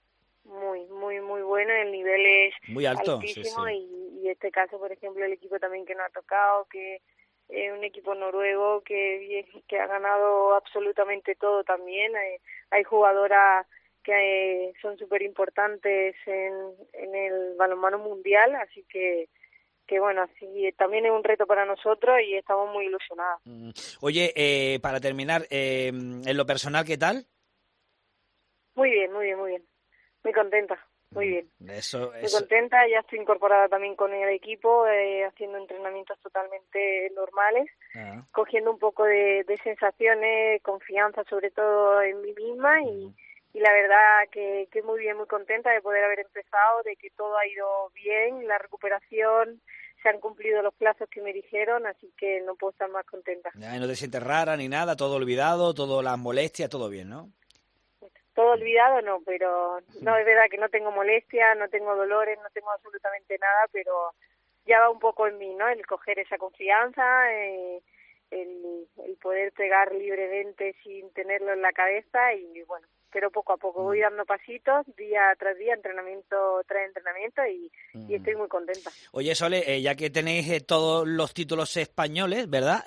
Muy bueno, el nivel es muy alto, altísimo, sí. Y este caso, por ejemplo, el equipo también que nos ha tocado, que es un equipo noruego que ha ganado absolutamente todo también. Hay jugadoras que son súper importantes en el balonmano mundial, así que bueno, así también es un reto para nosotros y estamos muy ilusionadas. Oye, para terminar, en lo personal, ¿qué tal? Muy bien. Muy contenta, muy bien. Eso. Muy contenta, ya estoy incorporada también con el equipo, haciendo entrenamientos totalmente normales, cogiendo un poco de sensaciones, confianza sobre todo en mí misma y la verdad que muy bien, muy contenta de poder haber empezado, de que todo ha ido bien, la recuperación, se han cumplido los plazos que me dijeron, así que no puedo estar más contenta. Ya, no te sientes rara ni nada, todo olvidado, todas las molestias, todo bien, ¿no? Todo olvidado no, pero no, es verdad que no tengo molestias, no tengo dolores, no tengo absolutamente nada, pero ya va un poco en mí, ¿no? El coger esa confianza, el poder pegar libremente sin tenerlo en la cabeza y bueno, pero poco a poco voy dando pasitos día tras día, entrenamiento tras entrenamiento y estoy muy contenta. Oye, Sole, ya que tenéis todos los títulos españoles, ¿verdad?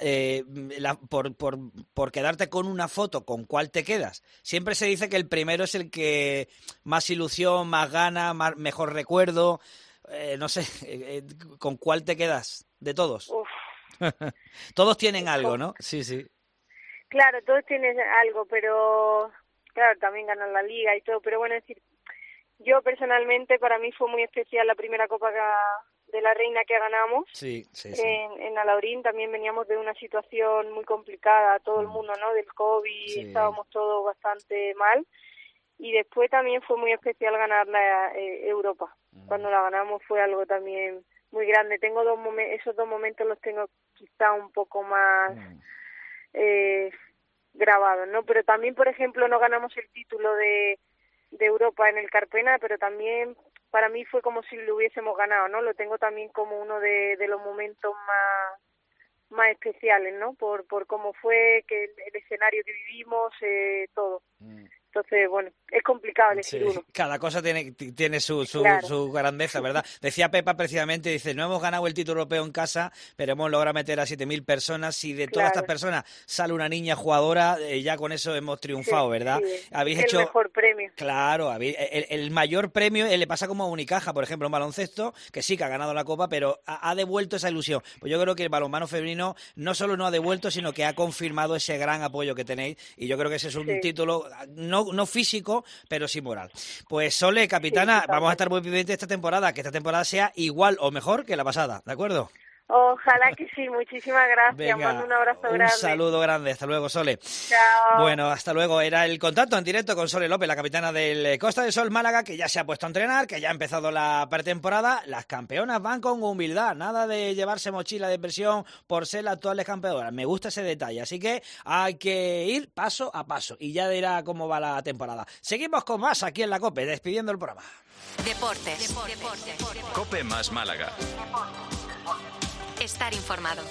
Por quedarte con una foto, ¿con cuál te quedas? Siempre se dice que el primero es el que más ilusión, más gana, mejor recuerdo. No sé, ¿con cuál te quedas de todos? Todos tienen algo, ¿no? Sí. Claro, todos tienen algo, pero claro, también ganan la Liga y todo, pero bueno, es decir, yo personalmente, para mí fue muy especial la primera Copa de la Reina que ganamos. Sí. En Alaurín también veníamos de una situación muy complicada, todo el mundo, ¿no? Del COVID, estábamos todos bastante mal. Y después también fue muy especial ganar la Europa. Cuando la ganamos fue algo también muy grande. Tengo esos dos momentos los tengo quizá un poco más grabados, ¿no? Pero también, por ejemplo, no ganamos el título de Europa en el Carpena, pero también para mí fue como si lo hubiésemos ganado, ¿no? Lo tengo también como uno de los momentos más especiales, ¿no? Por cómo fue, que el escenario que vivimos, todo. Entonces, bueno, es complicado elegir uno. Cada cosa tiene su grandeza, ¿verdad? Decía Pepa precisamente, dice, no hemos ganado el título europeo en casa, pero hemos logrado meter a 7.000 personas. Si de todas estas personas sale una niña jugadora, ya con eso hemos triunfado, ¿verdad? Habéis hecho... mejor premio. Claro, el mayor premio le pasa como a Unicaja, por ejemplo, en baloncesto, que sí que ha ganado la Copa, pero ha devuelto esa ilusión. Pues yo creo que el balonmano femenino no solo no ha devuelto, sino que ha confirmado ese gran apoyo que tenéis, y yo creo que ese es un título... No físico, pero sí moral. Pues Sole, capitana, vamos a estar muy pendientes esta temporada, que esta temporada sea igual o mejor que la pasada, ¿de acuerdo? Ojalá que sí, muchísimas gracias. Venga, Mando un abrazo grande. Un saludo grande, hasta luego, Sole. Chao. Bueno, hasta luego. Era el contacto en directo con Sole López, la capitana del Costa del Sol Málaga, que ya se ha puesto a entrenar, que ya ha empezado la pretemporada. Las campeonas van con humildad, nada de llevarse mochila de presión por ser las actuales campeonas. Me gusta ese detalle, así que hay que ir paso a paso y ya dirá cómo va la temporada. Seguimos con más aquí en la COPE, despidiendo el programa. Deportes. COPE más Málaga. Estar informado.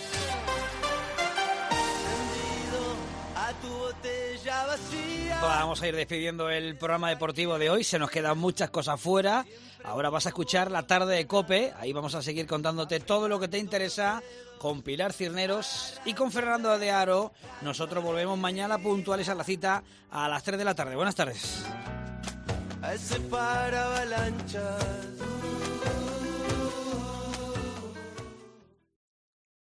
Vamos a ir despidiendo el programa deportivo de hoy. Se nos quedan muchas cosas fuera. Ahora vas a escuchar la tarde de COPE. Ahí vamos a seguir contándote todo lo que te interesa con Pilar Cisneros y con Fernando de Aro. Nosotros volvemos mañana puntuales a la cita a las 3 de la tarde. Buenas tardes. Para avalanchas